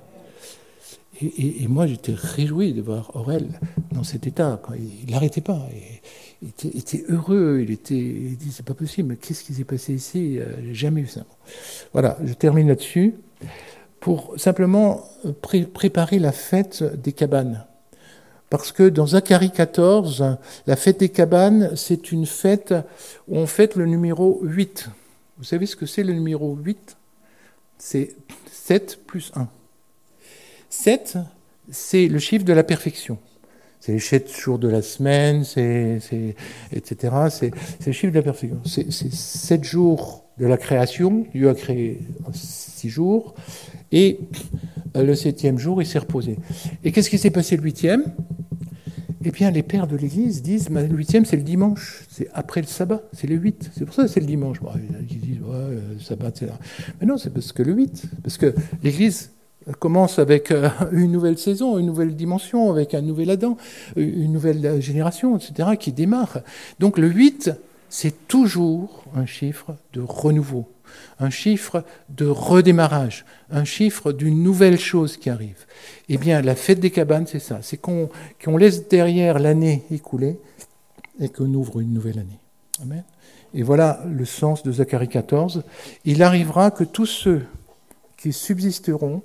Et moi, j'étais réjoui de voir Aurel dans cet état. Quand il n'arrêtait pas. Il était heureux. Il dit, c'est pas possible, mais qu'est-ce qui s'est passé ici ? J'ai jamais vu ça. Voilà, je termine là-dessus pour simplement préparer la fête des cabanes. Parce que dans Zacharie 14, la fête des cabanes, c'est une fête où on fête le numéro 8. Vous savez ce que c'est le numéro 8 ? C'est 7 plus 1. 7, c'est le chiffre de la perfection. C'est les 7 jours de la semaine, etc. C'est le chiffre de la perfection. C'est 7 jours de la création. Dieu a créé 6 jours. Et le 7e jour, il s'est reposé. Et qu'est-ce qui s'est passé le 8e ? Eh bien, les pères de l'Église disent, le 8e, c'est le dimanche, c'est après le sabbat, c'est le 8. C'est pour ça que c'est le dimanche. Bon, ils disent, le sabbat, etc. Mais non, c'est parce que le 8. Parce que l'Église commence avec une nouvelle saison, une nouvelle dimension, avec un nouvel Adam, une nouvelle génération, etc., qui démarre. Donc le 8, c'est toujours un chiffre de renouveau, un chiffre de redémarrage, un chiffre d'une nouvelle chose qui arrive. Eh bien, la fête des cabanes, c'est ça. C'est qu'on laisse derrière l'année écoulée et qu'on ouvre une nouvelle année. Amen. Et voilà le sens de Zacharie 14. Il arrivera que tous ceux qui subsisteront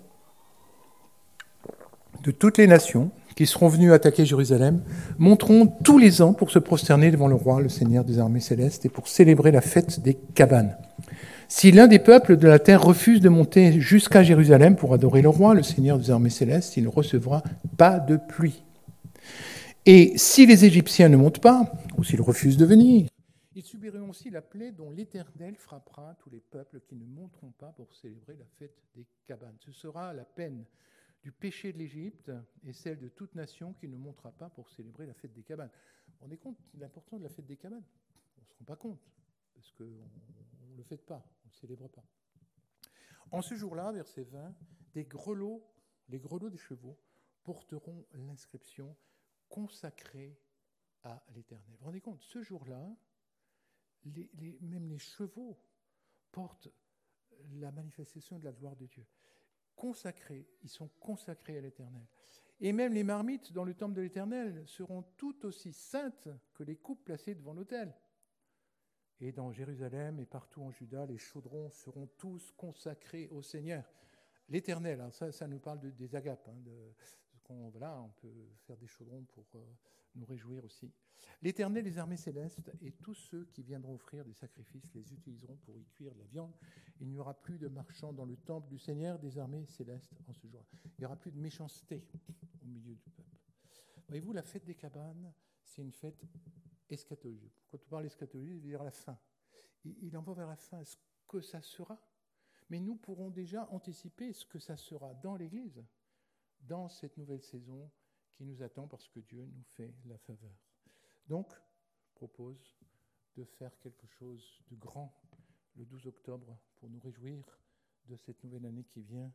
de toutes les nations qui seront venus attaquer Jérusalem monteront tous les ans pour se prosterner devant le roi, le Seigneur des armées célestes, et pour célébrer la fête des cabanes. Si l'un des peuples de la terre refuse de monter jusqu'à Jérusalem pour adorer le roi, le Seigneur des armées célestes, il ne recevra pas de pluie. Et si les Égyptiens ne montent pas, ou s'ils refusent de venir, ils subiront aussi la plaie dont l'Éternel frappera tous les peuples qui ne monteront pas pour célébrer la fête des cabanes. Ce sera la peine du péché de l'Égypte et celle de toute nation qui ne montera pas pour célébrer la fête des cabanes. On est compte de l'importance de la fête des cabanes ? On ne se rend pas compte, parce qu'on ne le fait pas, on ne le célèbre pas. En ce jour-là, verset 20, les grelots des chevaux porteront l'inscription « Consacré à l'Éternel ». Vous vous rendez compte, ce jour-là, même les chevaux portent la manifestation de la gloire de Dieu. Consacrés, ils sont consacrés à l'Éternel. Et même les marmites dans le temple de l'Éternel seront tout aussi saintes que les coupes placées devant l'autel. Et dans Jérusalem et partout en Juda, les chaudrons seront tous consacrés au Seigneur. L'Éternel, ça nous parle des agapes, on peut faire des chaudrons pour nous réjouir aussi. L'Éternel des armées célestes et tous ceux qui viendront offrir des sacrifices les utiliseront pour y cuire de la viande. Il n'y aura plus de marchands dans le temple du Seigneur des armées célestes en ce jour. Il n'y aura plus de méchanceté au milieu du peuple. Voyez-vous, la fête des cabanes, c'est une fête eschatologique. Quand on parle d'eschatologie, ça veut dire la fin. Il en va vers la fin. Ce que ça sera. Mais nous pourrons déjà anticiper ce que ça sera dans l'Église, dans cette nouvelle saison qui nous attend parce que Dieu nous fait la faveur. Donc, je propose de faire quelque chose de grand le 12 octobre pour nous réjouir de cette nouvelle année qui vient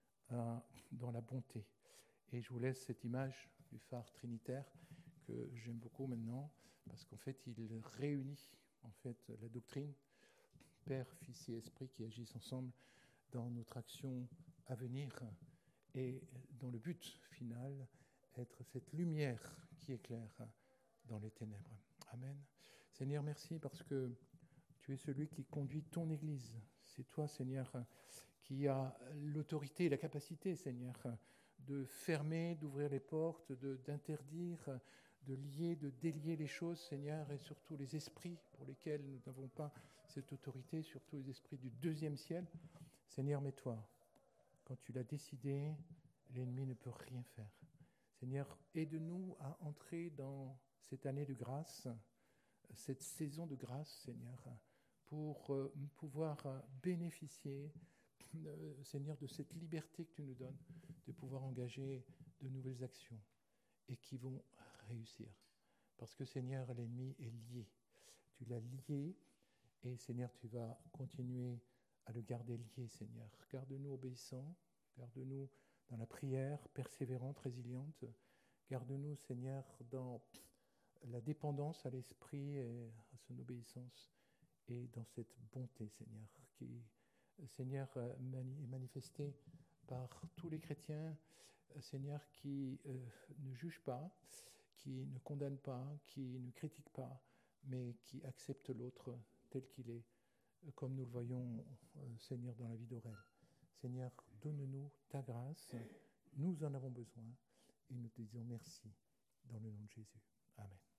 dans la bonté. Et je vous laisse cette image du phare trinitaire que j'aime beaucoup maintenant parce qu'en fait, il réunit la doctrine Père, Fils et Esprit qui agissent ensemble dans notre action à venir et dans le but final, être cette lumière qui éclaire dans les ténèbres. Amen. Seigneur, merci parce que tu es celui qui conduit ton Église. C'est toi, Seigneur, qui a l'autorité et la capacité, Seigneur, de fermer, d'ouvrir les portes, d'interdire, de lier, de délier les choses, Seigneur, et surtout les esprits pour lesquels nous n'avons pas cette autorité, surtout les esprits du deuxième ciel. Seigneur, mais toi, quand tu l'as décidé, l'ennemi ne peut rien faire. Seigneur, aide-nous à entrer dans cette année de grâce, cette saison de grâce, Seigneur, pour pouvoir bénéficier, Seigneur, de cette liberté que tu nous donnes, de pouvoir engager de nouvelles actions et qui vont réussir. Parce que, Seigneur, l'ennemi est lié. Tu l'as lié et, Seigneur, tu vas continuer à le garder lié, Seigneur. Garde-nous obéissants, garde-nous dans la prière persévérante, résiliente. Garde-nous, Seigneur, dans la dépendance à l'Esprit et à son obéissance et dans cette bonté, Seigneur, qui, Seigneur, est manifestée par tous les chrétiens, Seigneur, qui ne jugent pas, qui ne condamnent pas, qui ne critiquent pas, mais qui acceptent l'autre tel qu'il est, comme nous le voyons, Seigneur, dans la vie d'Aurèle. Seigneur, donne-nous ta grâce, nous en avons besoin, et nous te disons merci dans le nom de Jésus. Amen.